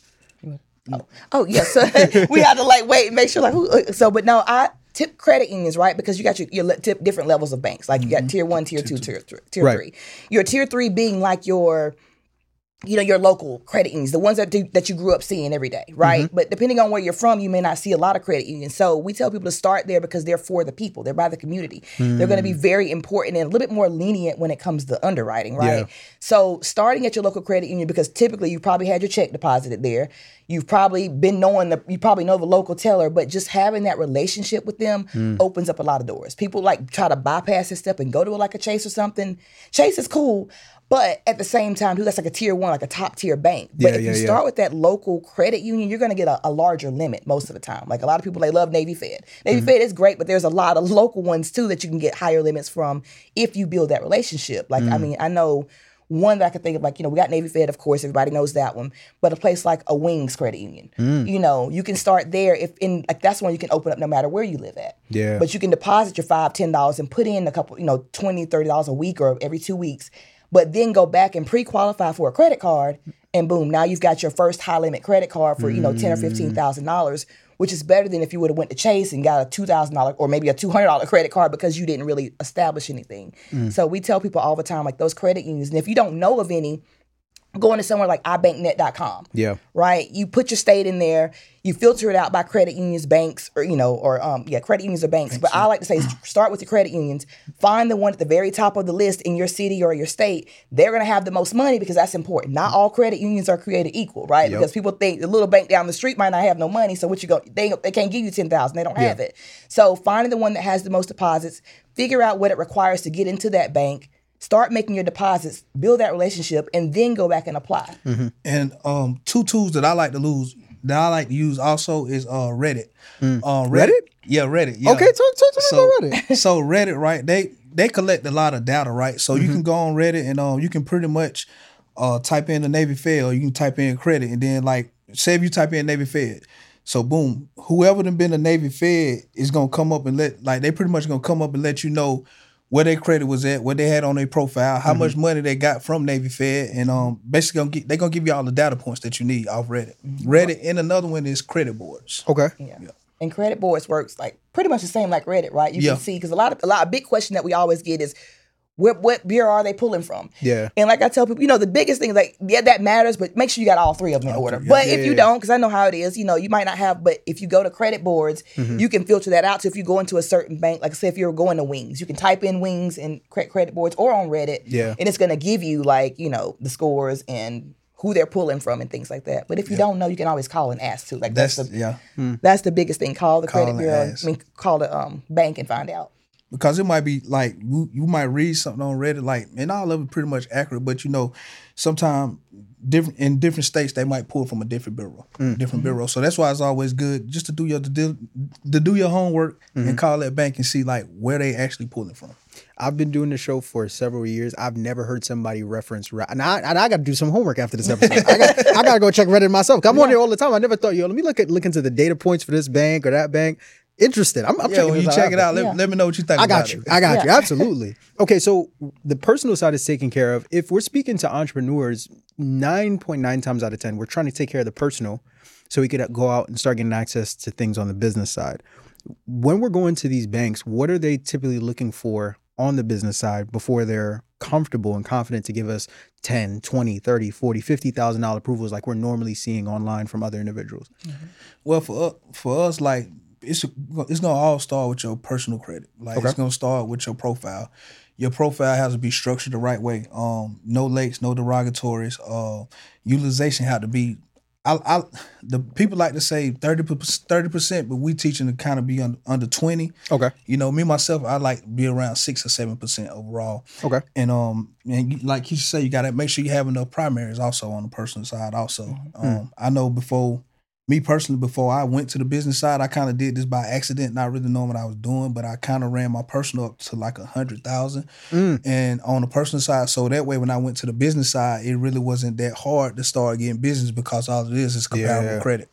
Oh, oh yeah. So we had to like wait and make sure like who. So, but no, I tip credit unions, right? Because you got your, your tip different levels of banks. Like you got tier one, tier two, tier three, tier Right. three. Your tier three being like your, you know, your local credit unions, the ones that do, that you grew up seeing every day, right? Mm-hmm. But depending on where you're from, you may not see a lot of credit unions. So we tell people to start there because they're for the people. They're by the community. Mm. They're going to be very important and a little bit more lenient when it comes to underwriting, right? Yeah. So starting at your local credit union, because typically you probably had your check deposited there. You've probably been knowing the, you probably know the local teller, but just having that relationship with them Mm. opens up a lot of doors. People like try to bypass this step and go to like a Chase or something. Chase is cool. But at the same time, that's like a tier one, like a top tier bank. But Yeah, if yeah, you yeah. start with that local credit union, you're going to get a, a larger limit most of the time. Like a lot of people, they love Navy Fed. Navy Mm-hmm. Fed is great, but there's a lot of local ones too that you can get higher limits from if you build that relationship. Like, Mm. I mean, I know one that I could think of, like, you know, we got Navy Fed, of course, everybody knows that one. But a place like a Wings Credit Union, Mm. you know, you can start there. If in like that's one you can open up no matter where you live at. Yeah. But you can deposit your five, ten dollars and put in a couple, you know, twenty, thirty dollars a week or every two weeks. But then go back and pre-qualify for a credit card, and boom, now you've got your first high limit credit card for you know ten or fifteen thousand dollars, which is better than if you would have went to Chase and got a two thousand dollar or maybe a two hundred dollar credit card because you didn't really establish anything. So we tell people all the time, like those credit unions, and if you don't know of any, go into somewhere like i bank net dot com. Yeah. Right? You put your state in there, you filter it out by credit unions, banks, or, you know, or, um, yeah, credit unions or banks. But I like to say start with your credit unions, find the one at the very top of the list in your city or your state. They're going to have the most money because that's important. Not all credit unions are created equal, right? Yep. Because people think the little bank down the street might not have no money. So what you go, they, they can't give you ten thousand dollars. They don't have it. So finding the one that has the most deposits, figure out what it requires to get into that bank, start making your deposits, build that relationship, and then go back and apply. And um, two tools that I like to lose that I like to use also is uh Reddit. Uh, Reddit? Yeah, Reddit. Yeah. Okay, talk, talk to so, me about Reddit. so Reddit, right? They they collect a lot of data, right? So Mm-hmm. you can go on Reddit and um you can pretty much uh type in the Navy Fed or you can type in credit and then like say if you type in Navy Fed. So boom, whoever done been a Navy Fed is gonna come up and let like they pretty much gonna come up and let you know where their credit was at, what they had on their profile, how much money they got from Navy Fed, and um basically gonna get, they gonna give you all the data points that you need off Reddit. Reddit, and another one is credit boards. Okay. Yeah. And credit boards works like pretty much the same like Reddit, right? You Yeah. can see because a lot of a lot of big question that we always get is what what bureau are they pulling from? Yeah. And like I tell people, you know, the biggest thing is like, yeah, that matters, but make sure you got all three of them in order. But Yeah, if you yeah. don't, because I know how it is, you know, you might not have, but if you go to credit boards, Mm-hmm. you can filter that out. So if you go into a certain bank, like say if you're going to Wings, you can type in Wings and cre- credit boards or on Reddit. Yeah. And it's gonna give you like, you know, the scores and who they're pulling from and things like that. But if you don't know, you can always call and ask too. Like that's, That's the yeah. that's the biggest thing. Call the Call credit and bureau. ask. I mean, call the um, bank and find out. Because it might be like you, you might read something on Reddit like and all of it pretty much accurate, but you know, sometimes different in different states they might pull from a different bureau, different bureau. So that's why it's always good just to do your to do your homework and call that bank and see like where they actually pulling from. I've been doing the show for several years. I've never heard somebody reference Reddit. And I, and I got to do some homework after this episode. I got I got to go check Reddit myself. 'Cause I'm on there all the time. I never thought, yo, let me look at look into the data points for this bank or that bank. Interested. I'm, I'm Yeah, checking when you this check it out, let, Yeah. let me know what you think I about got you. it. I got you. Yeah. Absolutely. Okay, so the personal side is taken care of. If we're speaking to entrepreneurs, nine point nine times out of ten, we're trying to take care of the personal so we could go out and start getting access to things on the business side. When we're going to these banks, what are they typically looking for on the business side before they're comfortable and confident to give us ten, twenty, thirty, forty, fifty thousand dollar approvals like we're normally seeing online from other individuals? Well, for us, for us, like it's it's gonna all start with your personal credit. Like Okay. it's gonna start with your profile. Your profile has to be structured the right way. Um, no lakes, no derogatories. Uh, utilization had to be. I, I the people like to say thirty percent, but we teaching to kind of be under, under twenty. Okay. You know, me myself, I like to be around six or seven percent overall. Okay. And um, and you, like you say, you got to make sure you have enough primaries also on the personal side. Also, um, I know before me personally, before I went to the business side, I kind of did this by accident, not really knowing what I was doing, but I kind of ran my personal up to like a hundred thousand, and on the personal side, so that way when I went to the business side, it really wasn't that hard to start getting business because all it is is comparable Yeah. credit.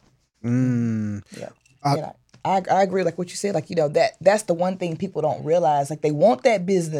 Mm. Yeah. I- yeah. I, I agree. Like what you said, like, you know, that that's the one thing people don't realize. Like they want that business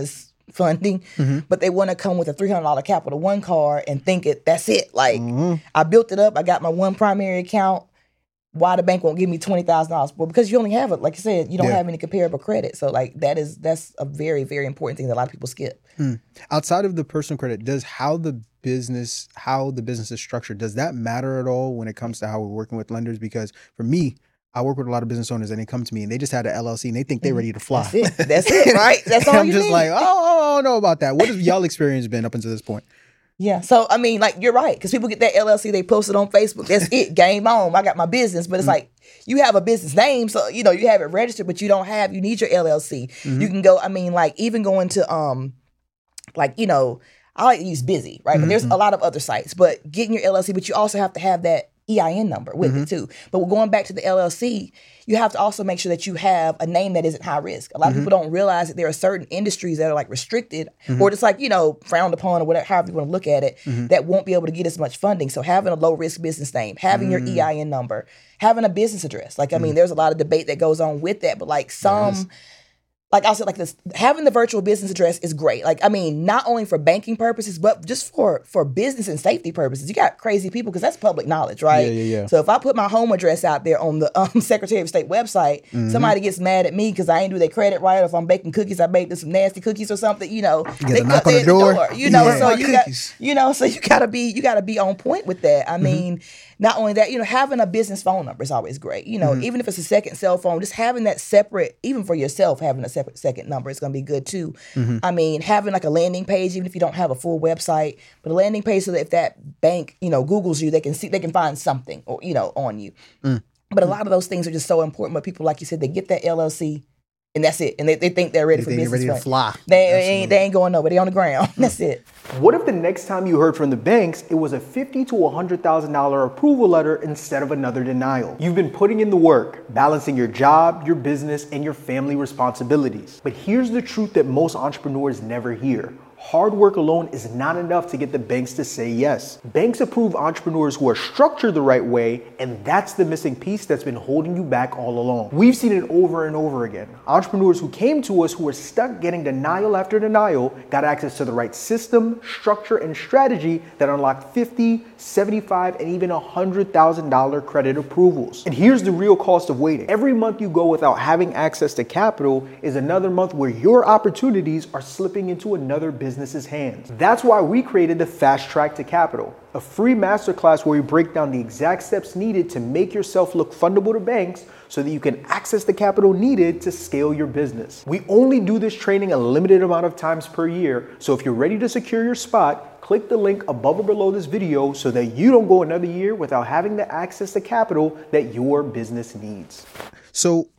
funding, Mm-hmm. but they want to come with a three hundred dollars Capital One card and think it that's it. Like, Mm-hmm. I built it up. I got my one primary account. Why the bank won't give me twenty thousand dollars? Well, because you only have it, like you said, you don't Yeah. have any comparable credit. So, like, that is that's a very, very important thing that a lot of people skip. Mm. Outside of the personal credit, does how the business how the business is structured, does that matter at all when it comes to how we're working with lenders? Because for me, I work with a lot of business owners and they come to me and they just had an L L C and they think they're ready to fly. That's it. That's it, right? That's all I'm you just need. like, oh, I don't know about that. What has y'all experience been up until this point? Yeah. So, I mean, like, you're right. Because people get that L L C, they post it on Facebook. That's it. Game on. I got my business. But it's like, you have a business name. So, you know, you have it registered, but you don't have, you need your L L C. You can go, I mean, like, even going to, um, like, you know, I like to use Busy, right? But there's a lot of other sites. But getting your L L C, but you also have to have that E I N number with it too. But going back to the L L C, you have to also make sure that you have a name that isn't high risk. A lot of people don't realize that there are certain industries that are like restricted or just like, you know, frowned upon or whatever, however you want to look at it, that won't be able to get as much funding. So having a low risk business name, having your E I N number, having a business address. Like, I mean, there's a lot of debate that goes on with that, but like some... Like I said, like this, having the virtual business address is great. Like, I mean, not only for banking purposes, but just for for business and safety purposes. You got crazy people because that's public knowledge, right? Yeah, yeah, yeah. So if I put my home address out there on the um, Secretary of State website, somebody gets mad at me because I ain't do their credit right, or if I'm baking cookies, I baked some nasty cookies or something. You know, get a knock on the door. You know, Yeah. so Burnt you got, cookies. you know, so you gotta be you gotta be on point with that. I mean. Not only that, you know, having a business phone number is always great. You know, even if it's a second cell phone, just having that separate, even for yourself, having a separate second number is going to be good too. I mean, having like a landing page, even if you don't have a full website, but a landing page so that if that bank, you know, Googles you, they can see, they can find something, or you know, on you. But a lot of those things are just so important. But people, like you said, they get that L L C. And that's it. And they, they think they're ready They for think they're business. ready to right? fly. They ain't, they ain't going nowhere. They on the ground. That's it. What if the next time you heard from the banks, it was a fifty thousand to one hundred thousand dollars approval letter instead of another denial? You've been putting in the work, balancing your job, your business, and your family responsibilities. But here's the truth that most entrepreneurs never hear. Hard work alone is not enough to get the banks to say yes. Banks approve entrepreneurs who are structured the right way, and that's the missing piece that's been holding you back all along. We've seen it over and over again. Entrepreneurs who came to us who were stuck getting denial after denial got access to the right system, structure, and strategy that unlocked fifty thousand, seventy-five thousand, and even one hundred thousand dollars credit approvals. And here's the real cost of waiting. Every month you go without having access to capital is another month where your opportunities are slipping into another business business's hands. That's why we created the Fast Track to Capital, a free masterclass where we break down the exact steps needed to make yourself look fundable to banks so that you can access the capital needed to scale your business. We only do this training a limited amount of times per year, so if you're ready to secure your spot, click the link above or below this video so that you don't go another year without having the access to capital that your business needs. So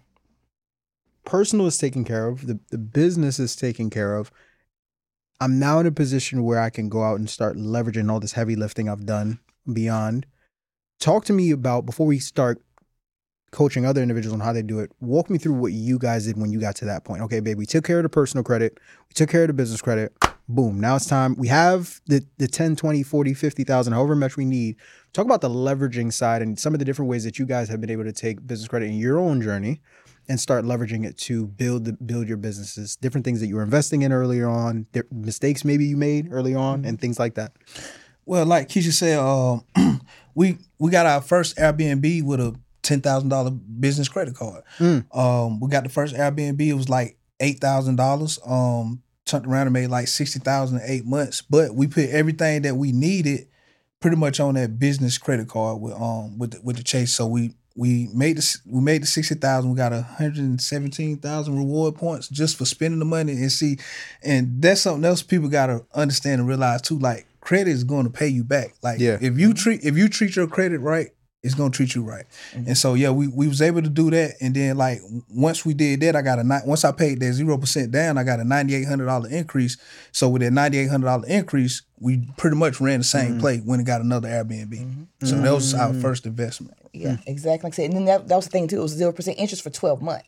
personal is taken care of, the, the business is taken care of. I'm now in a position where I can go out and start leveraging all this heavy lifting I've done beyond. Talk to me about, before we start coaching other individuals on how they do it, walk me through what you guys did when you got to that point. Okay, babe, we took care of the personal credit. We took care of the business credit. Boom. Now it's time. We have the, the ten, twenty, forty, fifty thousand, however much we need. Talk about the leveraging side and some of the different ways that you guys have been able to take business credit in your own journey and start leveraging it to build the, build your businesses, different things that you were investing in earlier on, mistakes maybe you made early on, and things like that. Well, like Keisha said, um, we we got our first Airbnb with a ten thousand dollars business credit card. Mm. Um, we got the first Airbnb, it was like eight thousand dollars. Um, turned around and made like sixty thousand dollars in eight months. But we put everything that we needed pretty much on that business credit card with um with the, with the Chase. So we we made the we made the sixty thousand. We got a hundred and seventeen thousand reward points just for spending the money. And see, and that's something else people gotta understand and realize too. Like, credit is going to pay you back. Like, yeah. if you treat if you treat your credit right, it's gonna treat you right. Mm-hmm. And so yeah, we we was able to do that. And then like once we did that, I got a once I paid that zero percent down, I got a ninety eight hundred dollar increase. So with that ninety eight hundred dollar increase, we pretty much ran the same mm-hmm. play when it got another Airbnb. Mm-hmm. So that was our first investment. Yeah, exactly. Like I said, and then that, that was the thing too. It was zero percent interest for twelve months.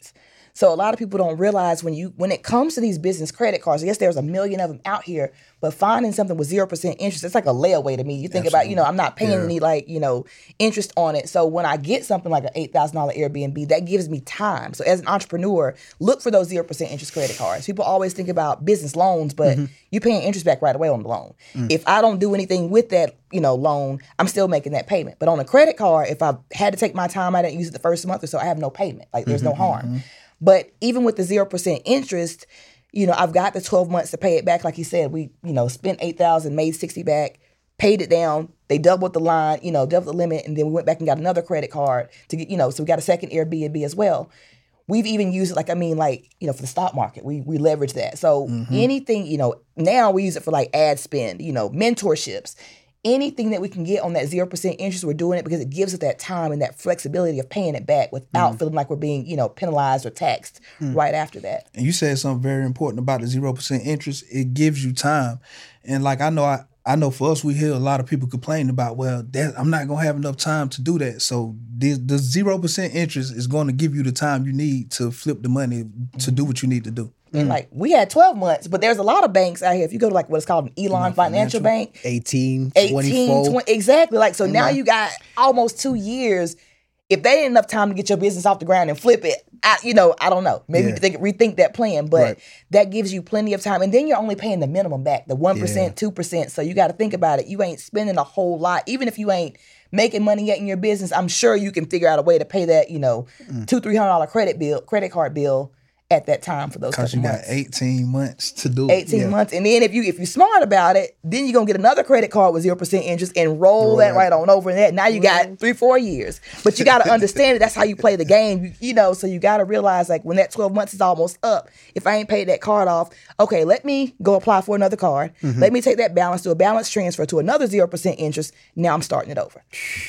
So a lot of people don't realize when you when it comes to these business credit cards, yes, there's a million of them out here, but finding something with zero percent interest, it's like a layaway to me. You think Absolutely. about, you know, I'm not paying yeah. any like, you know, interest on it. So when I get something like an eight thousand dollars Airbnb, that gives me time. So as an entrepreneur, look for those zero percent interest credit cards. People always think about business loans, but mm-hmm. you're paying interest back right away on the loan. Mm. If I don't do anything with that, you know, loan, I'm still making that payment. But on a credit card, if I had to take my time, I didn't use it the first month or so, I have no payment. Like there's mm-hmm, no harm. Mm-hmm. But even with the zero percent interest, you know, I've got the twelve months to pay it back. Like you said, we, you know, spent eight thousand, made sixty back, paid it down. They doubled the line, you know, doubled the limit. And then we went back and got another credit card to get, you know, so we got a second Airbnb as well. We've even used it, like, I mean, like, you know, for the stock market, we we leverage that. So mm-hmm. anything, you know, now we use it for like ad spend, you know, mentorships. Anything that we can get on that zero percent interest, we're doing it because it gives us that time and that flexibility of paying it back without mm. feeling like we're being, you know, penalized or taxed mm. right after that. And you said something very important about the zero percent interest. It gives you time. And like I know I, I know for us, we hear a lot of people complaining about, well, that, I'm not going to have enough time to do that. So the, the zero percent interest is going to give you the time you need to flip the money to do what you need to do. And like we had twelve months, but there's a lot of banks out here. If you go to like what's called an Elon Financial, Financial Bank, eighteen, eighteen, twenty-four twenty, exactly. Like so mm-hmm. now you got almost two years. If they ain't enough time to get your business off the ground and flip it, I, you know, I don't know. Maybe yeah. think, rethink that plan, but right. that gives you plenty of time. And then you're only paying the minimum back, the one percent, two percent. So you got to think about it. You ain't spending a whole lot, even if you ain't making money yet in your business. I'm sure you can figure out a way to pay that, you know, mm. two, three hundred dollar credit bill, credit card bill. At that time for those because you months. got eighteen months to do it. eighteen yeah. months. And then if you if you're smart about it, then you're gonna get another credit card with zero percent interest and roll right. that right on over in that. Now you got three, four years. But you gotta understand it. That's how you play the game. You, you know, so you gotta realize like when that twelve months is almost up, if I ain't paid that card off, okay, let me go apply for another card. Mm-hmm. Let me take that balance, do a balance transfer to another zero percent interest. Now I'm starting it over.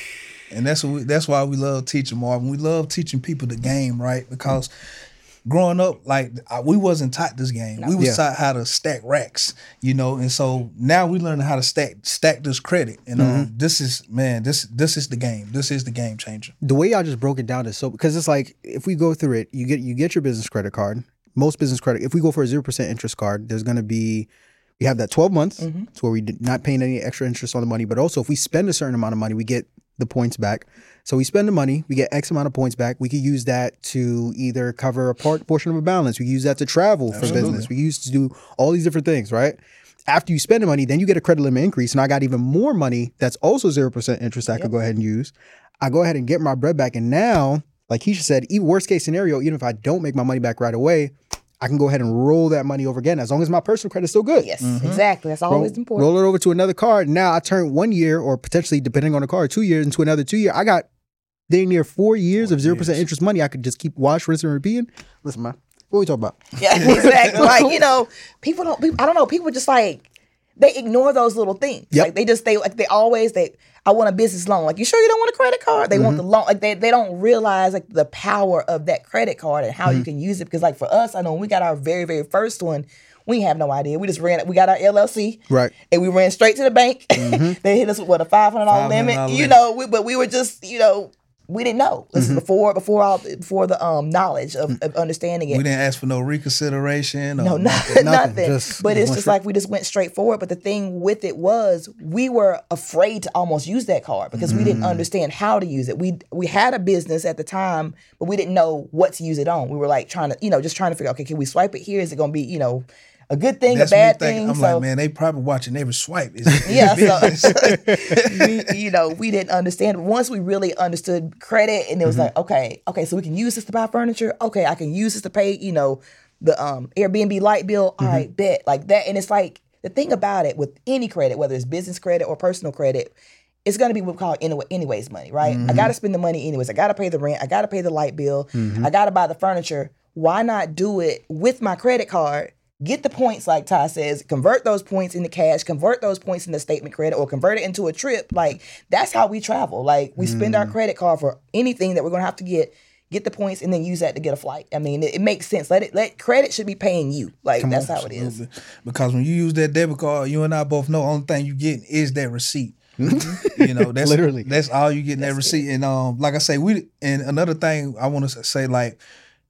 And that's what we, that's why we love teaching, Marvin. We love teaching people the game, right? Because growing up, like we wasn't taught this game. No. We was yeah. taught how to stack racks, you know, and so now we learning how to stack stack this credit. And mm-hmm. um, this is man, this this is the game. This is the game changer. The way y'all just broke it down is so because it's like if we go through it, you get you get your business credit card. Most business credit, if we go for a zero percent interest card, there's gonna be we have that twelve months mm-hmm. to where we did not paying any extra interest on the money, but also if we spend a certain amount of money, we get the points back. So we spend the money, we get X amount of points back. We could use that to either cover a part portion of a balance. We use that to travel Absolutely. for business. We used to do all these different things, right? After you spend the money, then you get a credit limit increase. And I got even more money that's also zero percent interest I yep. could go ahead and use. I go ahead and get my bread back. And now, like Keisha said, even worst case scenario, even if I don't make my money back right away, I can go ahead and roll that money over again as long as my personal credit is still good. Yes, mm-hmm. exactly. That's always roll, important. Roll it over to another card. Now I turn one year or potentially, depending on the card, two years into another two year. I got dang near four years four of zero percent years. interest money. I could just keep wash, rinse, and repeating. Listen, man, what are we talking about? Yeah, exactly. Like, you know, people don't, people, I don't know, people just like, they ignore those little things. Yep. Like they just, they like they always, they, I want a business loan. Like, you sure you don't want a credit card? They mm-hmm. want the loan. Like they, they don't realize like the power of that credit card and how mm-hmm. you can use it. Because like for us, I know when we got our very, very first one, we have no idea. We just ran, we got our L L C. Right. And we ran straight to the bank. Mm-hmm. They hit us with what, a five hundred dollars limit. limit. You know, we, but we were just, you know, we didn't know. This mm-hmm. is before before all before the um knowledge of, of understanding it. We didn't ask for no reconsideration. Or no, nothing. nothing. Just, but it's just straight. Like we just went straight forward. But the thing with it was we were afraid to almost use that card because mm. we didn't understand how to use it. We we had a business at the time, but we didn't know what to use it on. We were like trying to, you know, just trying to figure, okay, can we swipe it here? Is it going to be, you know, a good thing, That's a bad thing? I'm so, like, man, they probably watching every swipe. Yeah, so we, you know, we didn't understand. Once we really understood credit, and it was mm-hmm. like, okay, okay, so we can use this to buy furniture. Okay, I can use this to pay, you know, the um, Airbnb light bill. All mm-hmm. right, bet like that. And it's like the thing about it with any credit, whether it's business credit or personal credit, it's going to be what we call anyway, anyways money, right? Mm-hmm. I got to spend the money anyways. I got to pay the rent. I got to pay the light bill. Mm-hmm. I got to buy the furniture. Why not do it with my credit card? Get the points, like Ty says, convert those points into cash, convert those points into statement credit, or convert it into a trip. Like, that's how we travel. Like, we mm. spend our credit card for anything that we're going to have to get, get the points, and then use that to get a flight. I mean, it, it makes sense. Let it, let credit should be paying you. Like, Come that's on, how it is. Because when you use that debit card, you and I both know the only thing you get is that receipt. You know, that's literally that's all you get in that receipt. It. And um, like I say, we and another thing I want to say, like,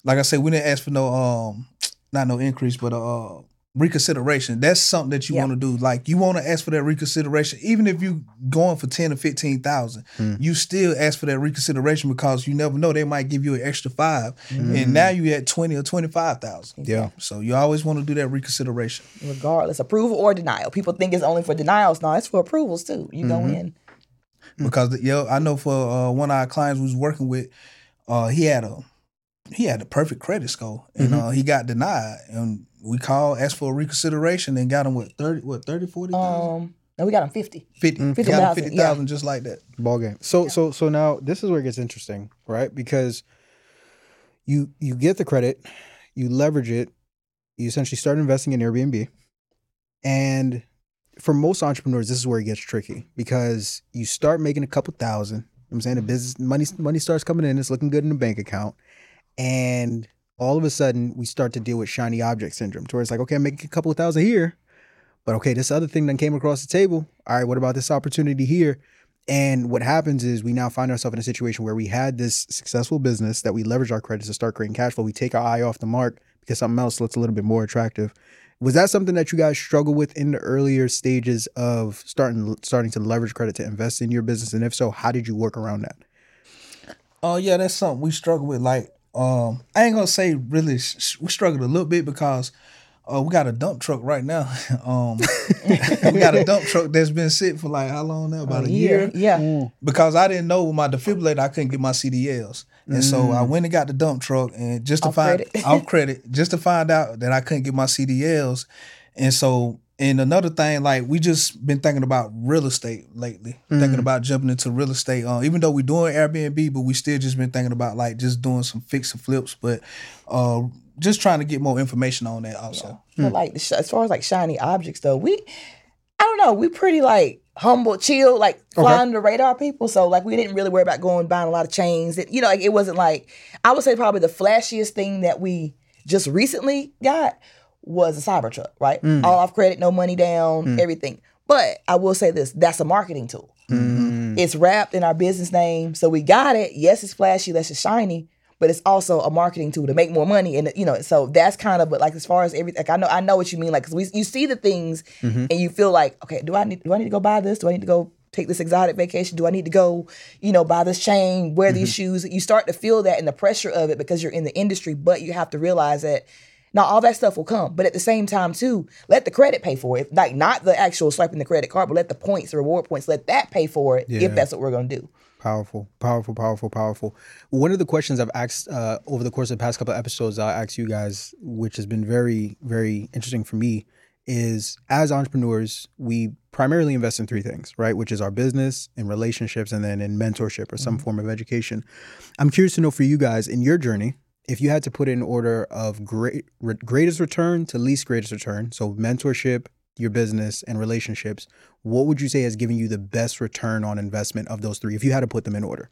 like I said, we didn't ask for no um, not no increase, but uh, reconsideration. That's something that you Yeah. want to do. Like you want to ask for that reconsideration, even if you going for ten or fifteen thousand, Mm. you still ask for that reconsideration because you never know, they might give you an extra five, and now you at twenty or twenty five thousand. Yeah. So you always want to do that reconsideration. Regardless, approval or denial. People think it's only for denials. No, it's for approvals too. You go in. Because the, yo, I know for uh, one of our clients we was working with, uh, he had a he had a perfect credit score, and uh, he got denied, and we called, asked for a reconsideration, and got him what thirty, what thirty, forty thousand, Um, and we got them fifty. fifty, fifty got him thousand, fifty thousand just like that. Ball game. So so so now this is where it gets interesting, right? Because you you get the credit, you leverage it, you essentially start investing in Airbnb, and for most entrepreneurs, this is where it gets tricky because you start making a couple thousand. You know what I'm saying the business money money starts coming in, it's looking good in the bank account, and all of a sudden we start to deal with shiny object syndrome, to where it's like, okay, I'm making a couple of thousand here, but okay, this other thing then came across the table. All right, what about this opportunity here? And what happens is we now find ourselves in a situation where we had this successful business that we leverage our credits to start creating cash flow. We take our eye off the mark because something else looks a little bit more attractive. Was that something that you guys struggle with in the earlier stages of starting starting to leverage credit to invest in your business? And if so, how did you work around that? Oh yeah, that's something we struggle with. Like, um, I ain't gonna say really, sh- we struggled a little bit because uh, we got a dump truck right now. um, we got a dump truck that's been sitting for like how long now? About a year. Yeah. Because I didn't know with my defibrillator I couldn't get my C D Ls, and so I went and got the dump truck, and just to Off find credit. off credit, just to find out that I couldn't get my C D Ls, and so. And another thing, like we just been thinking about real estate lately, thinking about jumping into real estate. Uh, even though we're doing Airbnb, but we still just been thinking about like just doing some fix and flips, but uh, just trying to get more information on that also. But like the sh- as far as like shiny objects though, we I don't know, we pretty like humble, chill, like fly under the radar people. So like we didn't really worry about going buying a lot of chains. It, you know, like it wasn't like I would say probably the flashiest thing that we just recently got was a Cybertruck, right? All off credit, no money down, everything. But I will say this, that's a marketing tool. It's wrapped in our business name. So we got it. Yes, it's flashy, that's it's shiny, but it's also a marketing tool to make more money. And you know, so that's kind of, but like as far as everything, like I know I know what you mean. Like, cause we, you see the things and you feel like, okay, do I need do I need to go buy this? Do I need to go take this exotic vacation? Do I need to go, you know, buy this chain, wear these shoes? You start to feel that and the pressure of it because you're in the industry, but you have to realize that now, all that stuff will come, but at the same time, too, let the credit pay for it. Like, not the actual swiping the credit card, but let the points, the reward points, let that pay for it Yeah. if that's what we're going to do. Powerful, powerful, powerful, powerful. One of the questions I've asked uh, over the course of the past couple of episodes, I'll ask you guys, which has been very, very interesting for me, is as entrepreneurs, we primarily invest in three things, right? Which is our business, in relationships, and then in mentorship or some form of education. I'm curious to know for you guys, in your journey, if you had to put it in order of great, re- greatest return to least greatest return, so mentorship, your business, and relationships, what would you say has given you the best return on investment of those three, if you had to put them in order?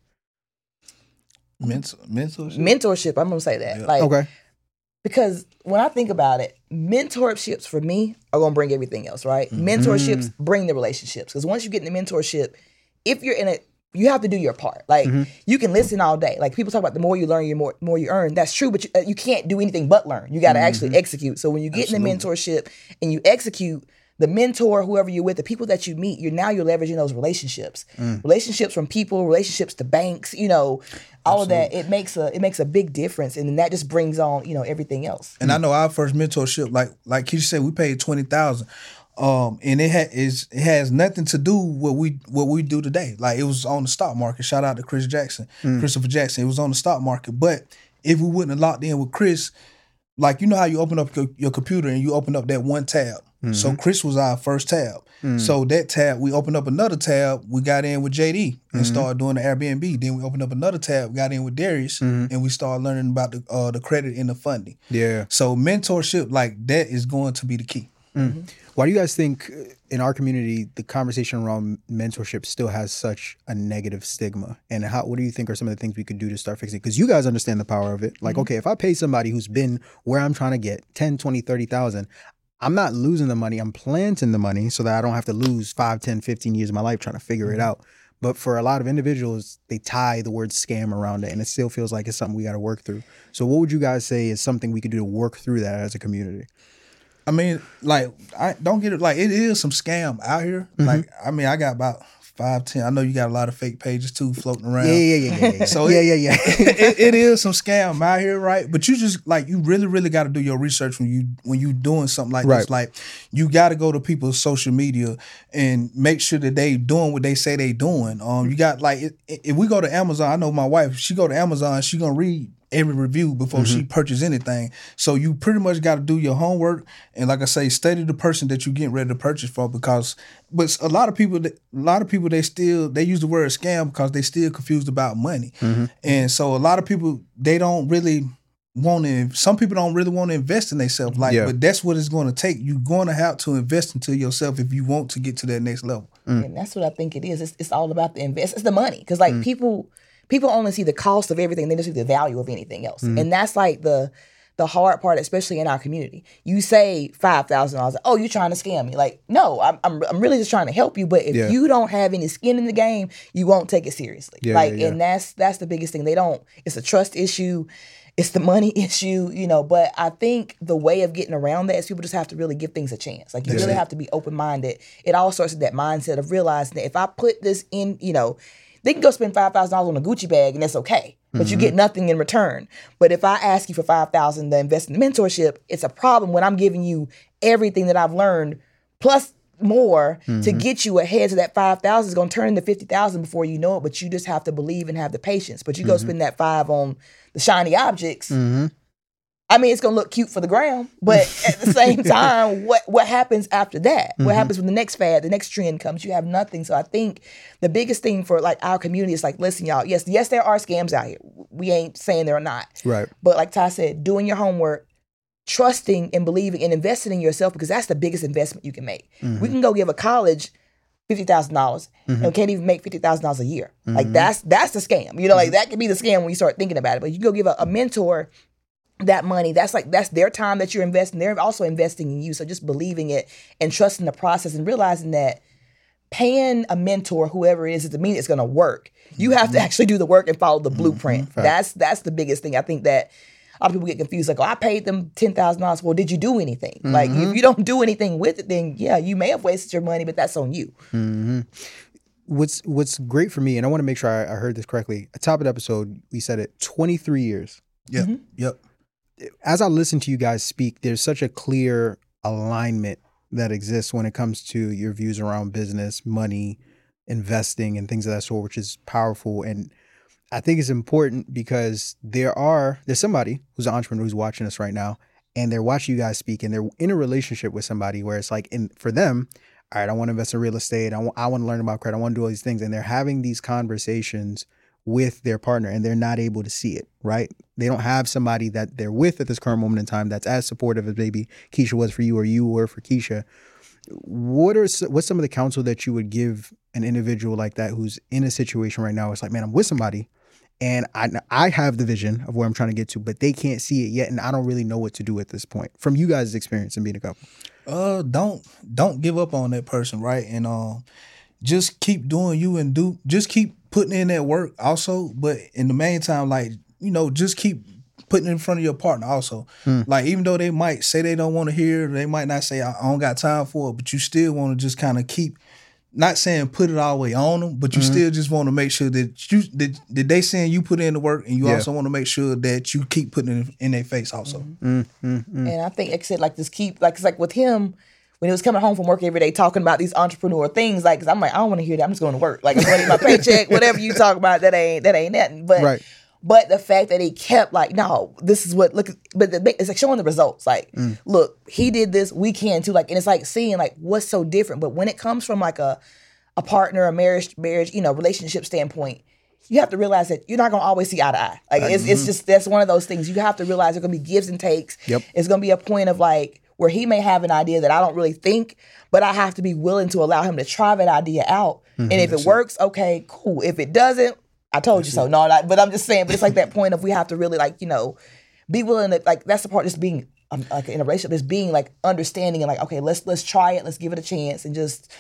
Mentor, mentorship. Mentorship, I'm going to say that. Like, Okay. because when I think about it, mentorships for me are going to bring everything else, right? Mentorships bring the relationships. Because once you get in the mentorship, if you're in it, you have to do your part. Like you can listen all day. Like people talk about the more you learn, the more more you earn. That's true, but you, uh, you can't do anything but learn. You got to actually execute. So when you get in the mentorship and you execute, the mentor, whoever you're with, the people that you meet, you're now you're leveraging those relationships. Relationships from people, relationships to banks. You know, all of that. It makes a it makes a big difference, and then that just brings on you know everything else. And I know our first mentorship, like like Keisha said, we paid twenty thousand. Um, and it ha- is it has nothing to do with what we what we do today. Like it was on the stock market. Shout out to Chris Jackson, Christopher Jackson. It was on the stock market. But if we wouldn't have locked in with Chris, like you know how you open up your, your computer and you open up that one tab. So Chris was our first tab. So that tab, we opened up another tab. We got in with J D and started doing the Airbnb. Then we opened up another tab. We got in with Darius and we started learning about the uh, the credit and the funding. Yeah. So mentorship, like that, is going to be the key. Mm. Why do you guys think uh, in our community the conversation around mentorship still has such a negative stigma? And how what do you think are some of the things we could do to start fixing it? Because you guys understand the power of it. Like, okay, if I pay somebody who's been where I'm trying to get ten, twenty, thirty thousand, I'm not losing the money. I'm planting the money so that I don't have to lose five, ten, fifteen years of my life trying to figure it out. But for a lot of individuals, they tie the word scam around it, and it still feels like it's something we got to work through. So what would you guys say is something we could do to work through that as a community? I mean, like, I don't get it. Like, it is some scam out here. Mm-hmm. Like, I mean, I got about five, ten. I know you got a lot of fake pages too floating around. Yeah, yeah, yeah, yeah. yeah. So yeah, it, yeah, yeah. it, it is some scam out here, right? But you just like you really, really got to do your research when you when you doing something like right. this. Like, you got to go to people's social media and make sure that they doing what they say they doing. Um, you got like if, if we go to Amazon, I know my wife. She go to Amazon, she gonna read every review before mm-hmm. she purchase anything. So you pretty much got to do your homework and, like I say, study the person that you're getting ready to purchase for. Because, but a lot of people, a lot of people, they still they use the word scam because they still confused about money, mm-hmm. and so a lot of people they don't really want to. Some people don't really want to invest in themselves, like, yeah. but that's what it's going to take. You're going to have to invest into yourself if you want to get to that next level. Mm. And that's what I think it is. It's, it's all about the invest. It's the money because, like, mm. people. People only see the cost of everything. They don't see the value of anything else. Mm-hmm. And that's like the the hard part, especially in our community. You say five thousand dollars. Oh, you're trying to scam me. Like, no, I'm I'm, I'm really just trying to help you. But if yeah. you don't have any skin in the game, you won't take it seriously. Yeah, like, yeah, yeah. And that's that's the biggest thing. They don't, it's a trust issue. It's the money issue, you know. But I think the way of getting around that is people just have to really give things a chance. Like, you that's really it. have to be open-minded. It all starts with that mindset of realizing that if I put this in, you know, they can go spend five thousand dollars on a Gucci bag and that's okay, but mm-hmm. you get nothing in return. But if I ask you for five thousand dollars to invest in the mentorship, it's a problem when I'm giving you everything that I've learned plus more mm-hmm. to get you ahead to that five thousand dollars is going to turn into fifty thousand dollars before you know it, but you just have to believe and have the patience. But you go mm-hmm. spend that five on the shiny objects. Mm-hmm. I mean, it's going to look cute for the gram, but at the same time, what what happens after that? Mm-hmm. What happens when the next fad, the next trend comes? You have nothing. So I think the biggest thing for like our community is like, listen, y'all, yes, yes, there are scams out here. We ain't saying there are not. Right. But like Ty said, doing your homework, trusting and believing and investing in yourself, because that's the biggest investment you can make. Mm-hmm. We can go give a college fifty thousand dollars mm-hmm. and can't even make fifty thousand dollars a year. Mm-hmm. Like that's that's the scam. You know, like that could be the scam when you start thinking about it. But you go give a, a mentor that money, that's like, that's their time that you're investing. They're also investing in you. So just believing it and trusting the process and realizing that paying a mentor, whoever it is, doesn't mean it's going to work. You have to actually do the work and follow the blueprint. Mm-hmm. That's that's the biggest thing. I think that a lot of people get confused. Like, oh, I paid them ten thousand dollars. Well, did you do anything? Mm-hmm. Like, if you don't do anything with it, then yeah, you may have wasted your money, but that's on you. Mm-hmm. What's what's great for me, and I want to make sure I, I heard this correctly. At the top of the episode, we said it, twenty-three years. Yep, mm-hmm. yep. As I listen to you guys speak, there's such a clear alignment that exists when it comes to your views around business, money, investing, and things of that sort, which is powerful. And I think it's important because there are, there's somebody who's an entrepreneur who's watching us right now, and they're watching you guys speak, and they're in a relationship with somebody where it's like, in, for them, all right, I want to invest in real estate. I want, I want to learn about credit. I want to do all these things. And they're having these conversations with their partner, and they're not able to see it, right? They don't have somebody that they're with at this current moment in time that's as supportive as maybe Keisha was for you or you were for Keisha. What are what's some of the counsel that you would give an individual like that who's in a situation right now? It's like, man, I'm with somebody and I I have the vision of where I'm trying to get to, but they can't see it yet, and I don't really know what to do at this point. From you guys' experience in being a couple. Uh, don't don't give up on that person, right? And um, just keep doing you and do just keep putting in that work also, but in the meantime, like, you know, just keep putting it in front of your partner also. Mm. Like, even though they might say they don't want to hear it, they might not say, I don't got time for it, but you still want to just kind of keep, not saying put it all the way on them, but you mm-hmm. still just want to make sure that you, that, that they saying you put in the work, and you yeah. also want to make sure that you keep putting it in their face also. Mm-hmm. Mm-hmm. And I think, like I said, like, just keep, like, it's like with him, when he was coming home from work every day talking about these entrepreneur things, like, cause I'm like, I don't want to hear that. I'm just going to work. Like, I'm going to get my paycheck, whatever you talk about, that ain't that ain't nothing. But right. but the fact that he kept like, no, this is what look. But the, it's like showing the results. Like, mm. look, he did this, we can too. Like, and it's like seeing like what's so different. But when it comes from like a a partner, a marriage, marriage, you know, relationship standpoint, you have to realize that you're not going to always see eye to eye. Like, mm-hmm. it's it's just that's one of those things. You have to realize there's going to be gives and takes. Yep. It's going to be a point of like, where he may have an idea that I don't really think, but I have to be willing to allow him to try that idea out. Mm-hmm, and if it works, it. okay, cool. If it doesn't, I told that's you so. It. No, not, but I'm just saying, but it's like that point of we have to really like, you know, be willing to, like, that's the part, just being um, like in a relationship, is being like understanding and like, okay, let's let's try it, let's give it a chance, and just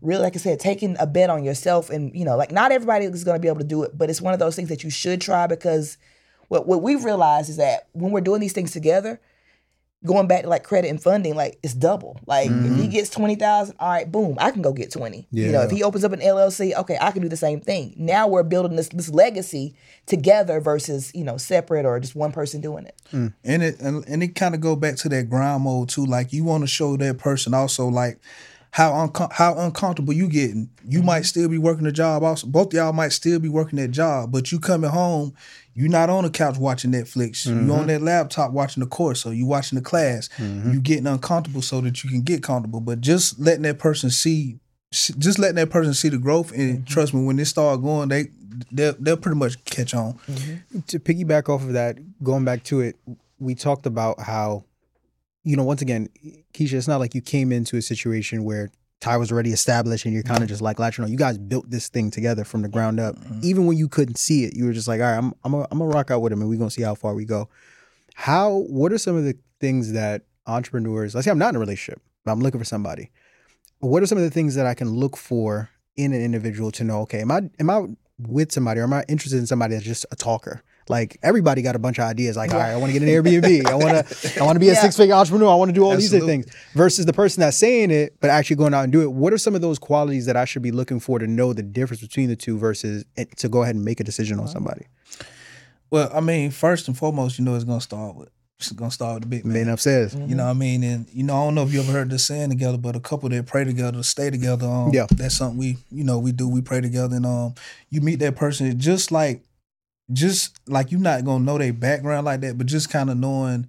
really, like I said, taking a bet on yourself. And, you know, like not everybody is going to be able to do it, but it's one of those things that you should try, because what, what we've realized is that when we're doing these things together, going back to like credit and funding, like it's double. Like mm-hmm. if he gets twenty thousand, all right, boom, I can go get twenty. Yeah. You know, if he opens up an L L C, okay, I can do the same thing. Now we're building this this legacy together versus, you know, separate or just one person doing it. Mm. And it and, and it kind of go back to that grind mode too. Like you want to show that person also like how unco- how uncomfortable you getting. You mm-hmm. might still be working a job also. Both of y'all might still be working that job, but you coming home, you not on the couch watching Netflix. Mm-hmm. You on that laptop watching the course, or you watching the class. Mm-hmm. You getting uncomfortable so that you can get comfortable. But just letting that person see, just letting that person see the growth, and mm-hmm. trust me, when they start going, they they'll, they'll pretty much catch on. Mm-hmm. To piggyback off of that, going back to it, we talked about how, you know, once again, Keisha, it's not like you came into a situation where Ty was already established and you're kind of just like latching on. You guys built this thing together from the ground up. Mm-hmm. Even when you couldn't see it, you were just like, all right, I'm I'm I'm gonna rock out with him and we're gonna see how far we go. How, what are some of the things that entrepreneurs, let's say I'm not in a relationship, but I'm looking for somebody. What are some of the things that I can look for in an individual to know, okay, am I am I with somebody, or am I interested in somebody that's just a talker? Like everybody got a bunch of ideas. Like, all right, I want to get an Airbnb. I want to, I want to be a yeah. six-figure entrepreneur. I want to do all Absolutely. These things. Versus the person that's saying it, but actually going out and do it. What are some of those qualities that I should be looking for to know the difference between the two versus to go ahead and make a decision on somebody? Well, I mean, first and foremost, you know, it's gonna start with it's gonna start with the big man. Man upstairs. Mm-hmm. You know what I mean? And you know, I don't know if you ever heard this saying together, but a couple that pray together, stay together. Um, yeah, that's something we, you know, we do. We pray together, and um, you meet that person just like. Just like you're not gonna know their background like that, but just kind of knowing,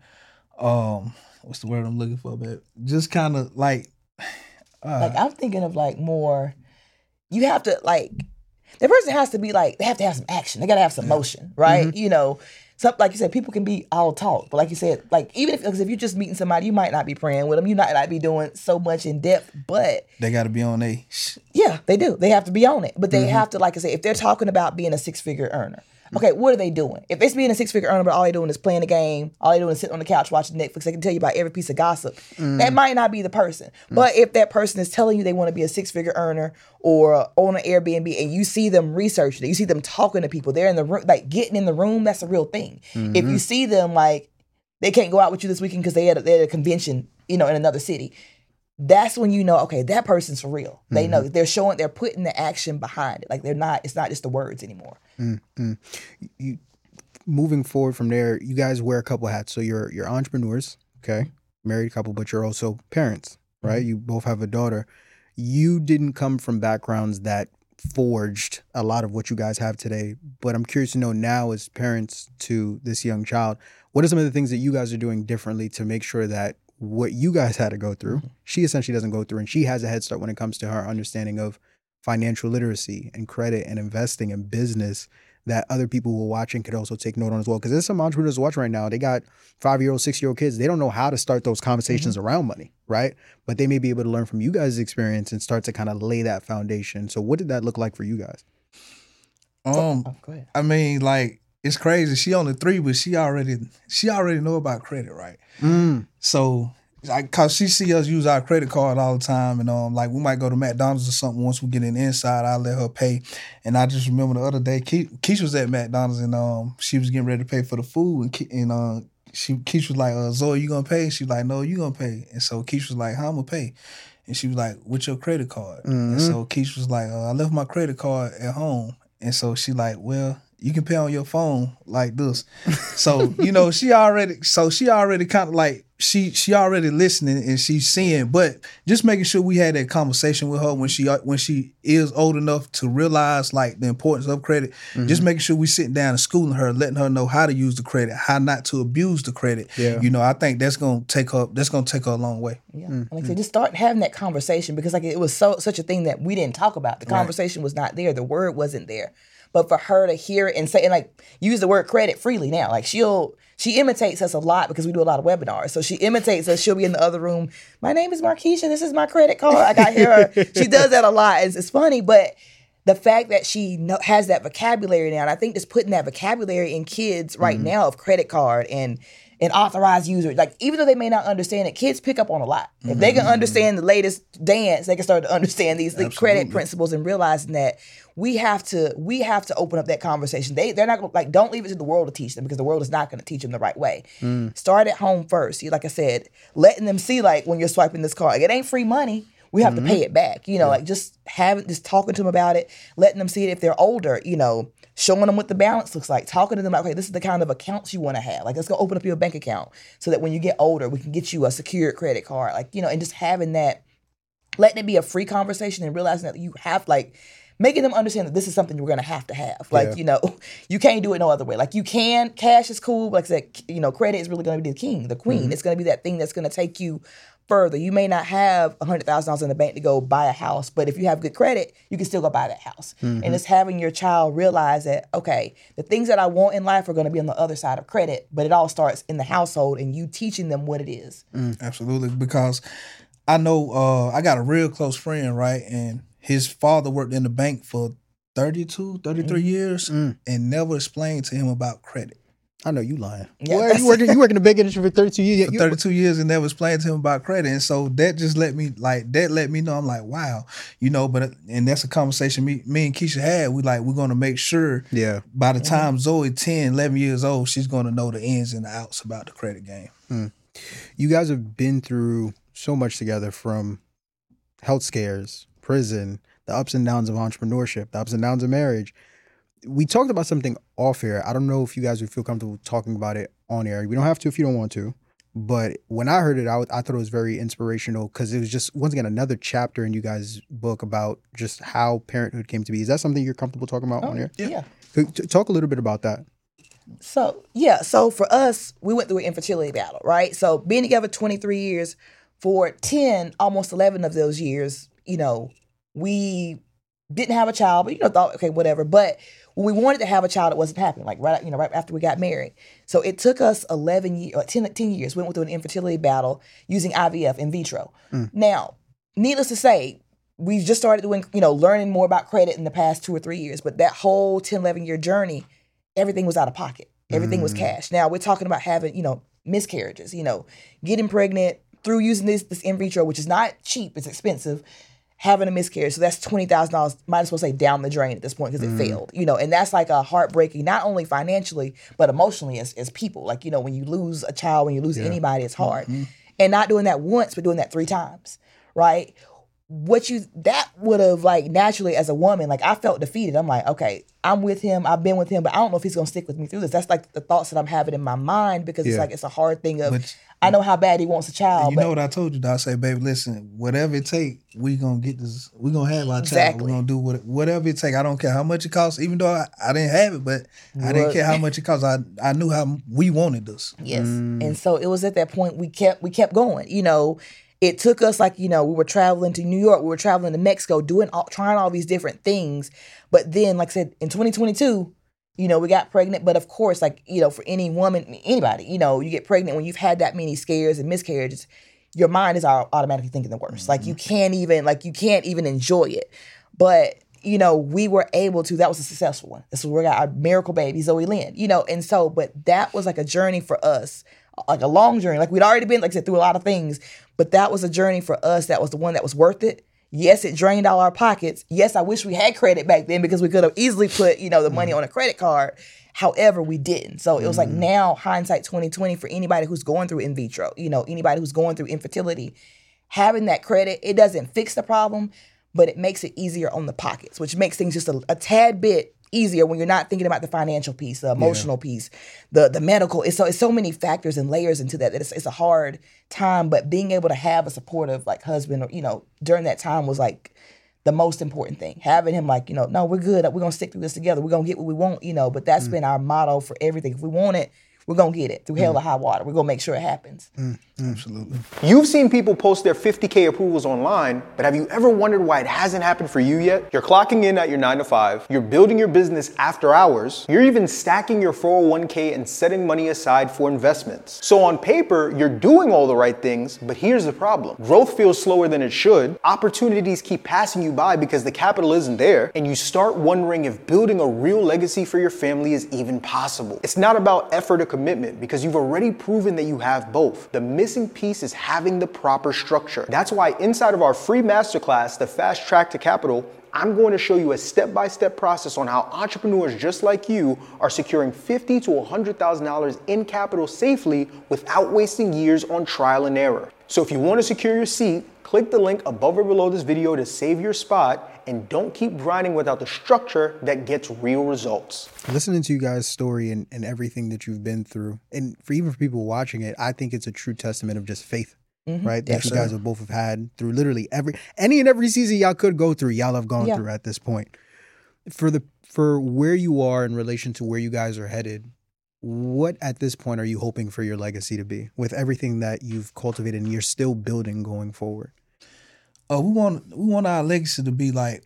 um, what's the word I'm looking for, man? Just kind of like, uh, like I'm thinking of like more. You have to like, the person has to be like, they have to have some action. They gotta have some yeah. motion, right? Mm-hmm. You know, some, like you said, people can be all talk, but like you said, like even if because if you're just meeting somebody, you might not be praying with them, you might not be doing so much in depth, but they got to be on a. Yeah, they do. They have to be on it, but they mm-hmm. have to, like I said, if they're talking about being a six figure earner. Okay, what are they doing? If it's being a six-figure earner, but all they're doing is playing the game, all they're doing is sitting on the couch watching Netflix, they can tell you about every piece of gossip. Mm. That might not be the person. Mm. But if that person is telling you they want to be a six-figure earner or own an Airbnb, and you see them researching it, you see them talking to people, they're in the room, like getting in the room, that's a real thing. Mm-hmm. If you see them like, they can't go out with you this weekend because they had a, they had a convention, you know, in another city, that's when you know, okay, that person's for real. Mm-hmm. They know they're showing, they're putting the action behind it. Like they're not, it's not just the words anymore. Mm-hmm. You, moving forward from there, you guys wear a couple hats. So you're you're entrepreneurs, okay, married couple, but you're also parents, right? Mm-hmm. You both have a daughter. You didn't come from backgrounds that forged a lot of what you guys have today. But I'm curious to know now, as parents to this young child, what are some of the things that you guys are doing differently to make sure that what you guys had to go through, mm-hmm. she essentially doesn't go through, and she has a head start when it comes to her understanding of financial literacy and credit and investing and business, that other people who are watching could also take note on as well. Because there's some entrepreneurs watching right now, they got five-year-old, six-year-old kids. They don't know how to start those conversations mm-hmm. around money, right? But they may be able to learn from you guys' experience and start to kind of lay that foundation. So what did that look like for you guys? Um, oh, go ahead. I mean, like, it's crazy. She only three, but she already she already know about credit, right? Mm. So, like, cause she see us use our credit card all the time, and um, like we might go to McDonald's or something. Once we get in the inside, I let her pay. And I just remember the other day, Ke- Keisha was at McDonald's, and um, she was getting ready to pay for the food, and Ke- and uh, she Keisha was like, uh, "Zoe, you gonna pay?" She was like, "No, you gonna pay." And so Keisha was like, "How I'm gonna pay?" And she was like, "With your credit card." Mm-hmm. And so Keisha was like, uh, "I left my credit card at home." And so she like, "Well, you can pay on your phone like this." So, you know, she already, so she already kind of like, she she already listening and she's seeing, but just making sure we had that conversation with her when she when she is old enough to realize like the importance of credit. Mm-hmm. Just making sure we sitting down and schooling her, letting her know how to use the credit, how not to abuse the credit. Yeah. You know, I think that's gonna take her that's gonna take her a long way. Yeah. Mm-hmm. Like I said, just start having that conversation, because like it was so such a thing that we didn't talk about. The conversation right. was not there, the word wasn't there. But for her to hear it and say, and like use the word credit freely now, like she'll, she imitates us a lot because we do a lot of webinars. So she imitates us. She'll be in the other room. "My name is Markeisha. This is my credit card." Like I hear her. She does that a lot. It's, it's funny, but the fact that she know, has that vocabulary now, and I think just putting that vocabulary in kids right mm-hmm. now of credit card and an authorized user. Like, even though they may not understand it, kids pick up on a lot. If mm-hmm. they can understand the latest dance, they can start to understand these the credit principles and realizing that we have to we have to open up that conversation. They they're not gonna, like, don't leave it to the world to teach them, because the world is not going to teach them the right way. Mm. Start at home first. You, like I said, letting them see, like, when you're swiping this card, like, it ain't free money. We have mm-hmm. to pay it back. You know, yeah. like just having just talking to them about it, letting them see it if they're older. You know, showing them what the balance looks like, talking to them like, okay, this is the kind of accounts you want to have. Like, let's go open up your bank account so that when you get older, we can get you a secured credit card. Like, you know, and just having that, letting it be a free conversation and realizing that you have, like, making them understand that this is something we're going to have to have. Like, yeah. you know, you can't do it no other way. Like, you can, cash is cool, but like I said, you know, credit is really going to be the king, the queen. Mm-hmm. It's going to be that thing that's going to take you further. You may not have one hundred thousand dollars in the bank to go buy a house, but if you have good credit, you can still go buy that house. Mm-hmm. And it's having your child realize that, okay, the things that I want in life are going to be on the other side of credit, but it all starts in the household and you teaching them what it is. Mm, absolutely. Because I know uh, I got a real close friend, right? And his father worked in the bank for thirty-two, thirty-three mm-hmm. years mm. and never explained to him about credit. I know you lying. Yeah, well, you working you working in the bank industry for thirty-two years. For thirty-two years and never explained to him about credit. And so that just let me like that let me know. I'm like, wow, you know, but and that's a conversation me, me and Keisha had. We like, we're gonna make sure yeah. by the time mm-hmm. Zoe ten, eleven years old, she's gonna know the ins and the outs about the credit game. Mm. You guys have been through so much together, from health scares, prison, the ups and downs of entrepreneurship, the ups and downs of marriage. We talked about something off air. I don't know if you guys would feel comfortable talking about it on air. We don't have to if you don't want to. But when I heard it, I, I thought it was very inspirational, because it was just, once again, another chapter in you guys' book about just how parenthood came to be. Is that something you're comfortable talking about oh, on air? Yeah. Talk a little bit about that. So, yeah. So for us, we went through an infertility battle, right? So being together twenty-three years, for ten, almost eleven of those years, you know, we didn't have a child, but, you know, thought, okay, whatever. But when we wanted to have a child, it wasn't happening, like right, you know, right after we got married. So it took us eleven years, or ten, ten years, we went through an infertility battle using I V F, in vitro. Mm. Now, needless to say, we just started doing, you know, learning more about credit in the past two or three years. But that whole ten, eleven year journey, everything was out of pocket. Everything mm. was cash. Now we're talking about having, you know, miscarriages, you know, getting pregnant through using this, this in vitro, which is not cheap, it's expensive. Having a miscarriage, so that's twenty thousand dollars, might as well say down the drain at this point, because mm. it failed, you know, and that's like a heartbreaking, not only financially, but emotionally as, as people. Like, you know, when you lose a child, when you lose yeah. anybody, it's hard. Mm-hmm. And not doing that once, but doing that three times, right? What you, that would have, like, naturally as a woman, like, I felt defeated. I'm like, okay, I'm with him, I've been with him, but I don't know if he's going to stick with me through this. That's like the thoughts that I'm having in my mind, because yeah. it's like, it's a hard thing of, but, I know how bad he wants a child. You but, know what I told you, I say, baby, listen, whatever it take, we gonna get this, we gonna have our exactly. child. We're gonna do what, whatever it take. I don't care how much it costs, even though I, I didn't have it, but what? I didn't care how much it costs. I, I knew how we wanted this. Yes. Mm. And so it was at that point we kept we kept going. You know, it took us, like, you know, we were traveling to New York, we were traveling to Mexico, doing all, trying all these different things. But then, like I said, in twenty twenty-two, you know, we got pregnant. But of course, like, you know, for any woman, anybody, you know, you get pregnant when you've had that many scares and miscarriages, your mind is automatically thinking the worst. Mm-hmm. Like, you can't even, like, you can't even enjoy it. But, you know, we were able to, that was a successful one. This is where we got our miracle baby, Zoe Lynn, you know, and so, but that was like a journey for us, like a long journey. Like, we'd already been, like I said, through a lot of things, but that was a journey for us that was the one that was worth it. Yes, it drained all our pockets. Yes, I wish we had credit back then, because we could have easily put, you know, the money on a credit card. However, we didn't. So it was like, now hindsight twenty twenty, for anybody who's going through in vitro, you know, anybody who's going through infertility, having that credit, it doesn't fix the problem, but it makes it easier on the pockets, which makes things just a, a tad bit easier when you're not thinking about the financial piece, the emotional yeah. piece, the the medical. It's so it's so many factors and layers into that that it's, it's a hard time. But being able to have a supportive, like, husband, or, you know, during that time was like the most important thing. Having him, like, you know, no, we're good. We're gonna stick through this together. We're gonna get what we want, you know. But that's mm. been our motto for everything. If we want it, we're going to get it through hell mm. or high water. We're going to make sure it happens. Mm. Absolutely. You've seen people post their fifty K approvals online, but have you ever wondered why it hasn't happened for you yet? You're clocking in at your nine to five, you're building your business after hours, you're even stacking your four oh one K and setting money aside for investments. So on paper, you're doing all the right things, but here's the problem. Growth feels slower than it should, opportunities keep passing you by because the capital isn't there, and you start wondering if building a real legacy for your family is even possible. It's not about effort or commitment because you've already proven that you have both. The missing piece is having the proper structure. That's why inside of our free masterclass, the Fast Track to Capital, I'm going to show you a step-by-step process on how entrepreneurs just like you are securing fifty thousand to one hundred thousand dollars in capital safely without wasting years on trial and error. So if you want to secure your seat, click the link above or below this video to save your spot, and don't keep grinding without the structure that gets real results. Listening to you guys' story and, and everything that you've been through, and for even for people watching it, I think it's a true testament of just faith. Mm-hmm. Right, that yes, you guys sir. have both have had through literally every any and every season y'all could go through. Y'all have gone yeah. through at this point. For the for where you are in relation to where you guys are headed, what at this point are you hoping for your legacy to be with everything that you've cultivated and you're still building going forward? Uh, we want we want our legacy to be like,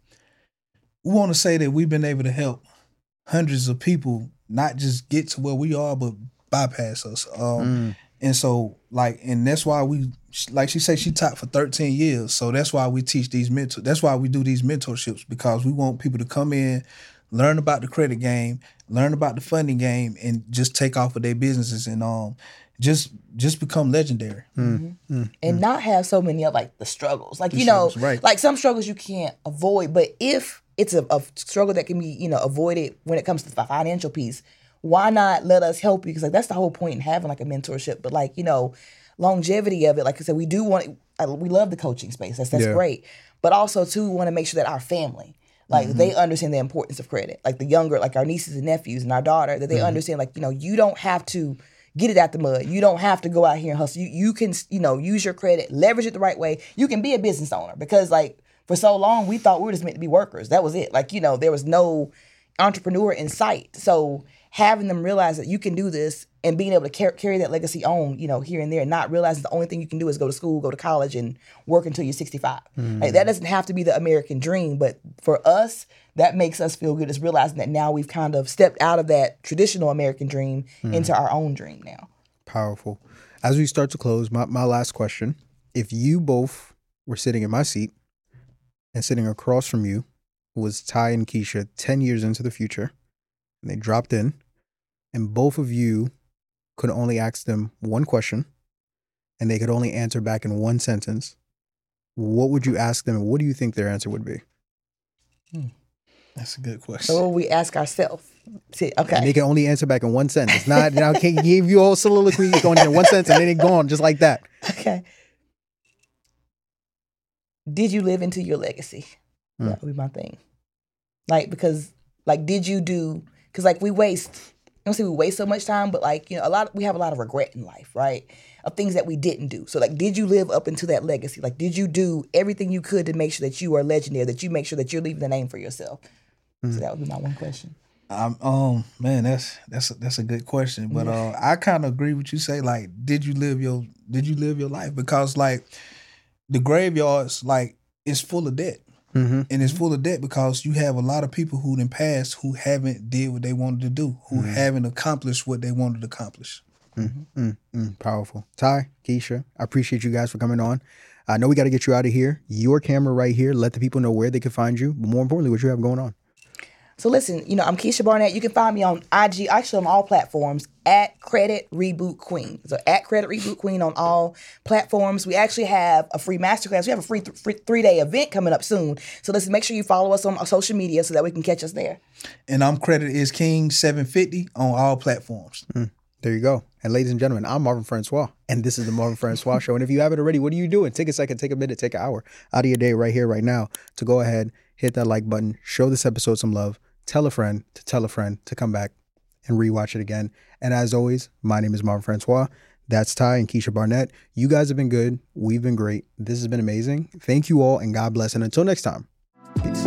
we want to say that we've been able to help hundreds of people not just get to where we are, but bypass us. Um, mm. And so, like, and that's why we, like she said, she taught for thirteen years. So that's why we teach these mentor. That's why we do these mentorships, because we want people to come in, learn about the credit game, learn about the funding game, and just take off with their businesses and um, just just become legendary. Mm-hmm. Mm-hmm. And mm. not have so many of like the struggles, like the you know, right. like some struggles you can't avoid. But if it's a, a struggle that can be you know avoided when it comes to the financial piece, why not let us help you? Because like that's the whole point in having like a mentorship. But like you know, longevity of it. Like I said, we do want. We love the coaching space. That's that's yeah. great. But also too, we want to make sure that our family, like mm-hmm. they understand the importance of credit. Like the younger, like our nieces and nephews and our daughter, that they mm-hmm. understand. Like you know, you don't have to get it out the mud. You don't have to go out here and hustle. You you can you know use your credit, leverage it the right way. You can be a business owner because like for so long we thought we were just meant to be workers. That was it. Like you know, there was no entrepreneur in sight. So having them realize that you can do this and being able to car- carry that legacy on, you know, here and there, and not realizing the only thing you can do is go to school, go to college, and work until you're sixty-five. Mm. Like, that doesn't have to be the American dream, but for us, that makes us feel good, is realizing that now we've kind of stepped out of that traditional American dream mm. into our own dream now. Powerful. As we start to close, my, my last question, if you both were sitting in my seat and sitting across from you was Ty and Keisha ten years into the future, and they dropped in, and both of you could only ask them one question, and they could only answer back in one sentence, what would you ask them, and what do you think their answer would be? Hmm. That's a good question. So what we ask ourselves? See, okay. And they can only answer back in one sentence. Not, you know, I can't give you a whole soliloquy going in one sentence, and then it's gone just like that. Okay. Did you live into your legacy? Hmm. That would be my thing. Like, because, like, did you do... Because, like, we waste, I don't say we waste so much time, but, like, you know, a lot, we have a lot of regret in life, right? Of things that we didn't do. So, like, did you live up into that legacy? Like, did you do everything you could to make sure that you are legendary, that you make sure that you're leaving the name for yourself? Mm-hmm. So that would be my one question. Um, um, man, that's that's a, that's a good question. But uh, I kind of agree with you. Say, like, did you live your did you live your life? Because, like, the graveyards, like, is full of debt. Mm-hmm. And it's full of debt because you have a lot of people who in past who haven't did what they wanted to do, who mm-hmm. haven't accomplished what they wanted to accomplish. Mm-hmm. Mm-hmm. Powerful. Ty, Keisha, I appreciate you guys for coming on. I know we got to get you out of here. Your camera right here. Let the people know where they can find you. But more importantly, what you have going on. So listen, you know, I'm Keisha Barnett. You can find me on I G, actually on all platforms, at Credit Reboot Queen. So at Credit Reboot Queen on all platforms. We actually have a free masterclass. We have a free, th- free three-day event coming up soon. So listen, make sure you follow us on social media so that we can catch us there. And I'm Credit is King seven fifty on all platforms. Mm, there you go. And ladies and gentlemen, I'm Marvin Francois, and this is the Marvin Francois Show. And if you haven't already, what are you doing? Take a second, take a minute, take an hour out of your day right here, right now to go ahead, hit that like button, show this episode some love. Tell a friend to tell a friend to come back and rewatch it again. And as always, my name is Marvin Francois. That's Ty and Keisha Barnett. You guys have been good. We've been great. This has been amazing. Thank you all, and God bless. And until next time, peace.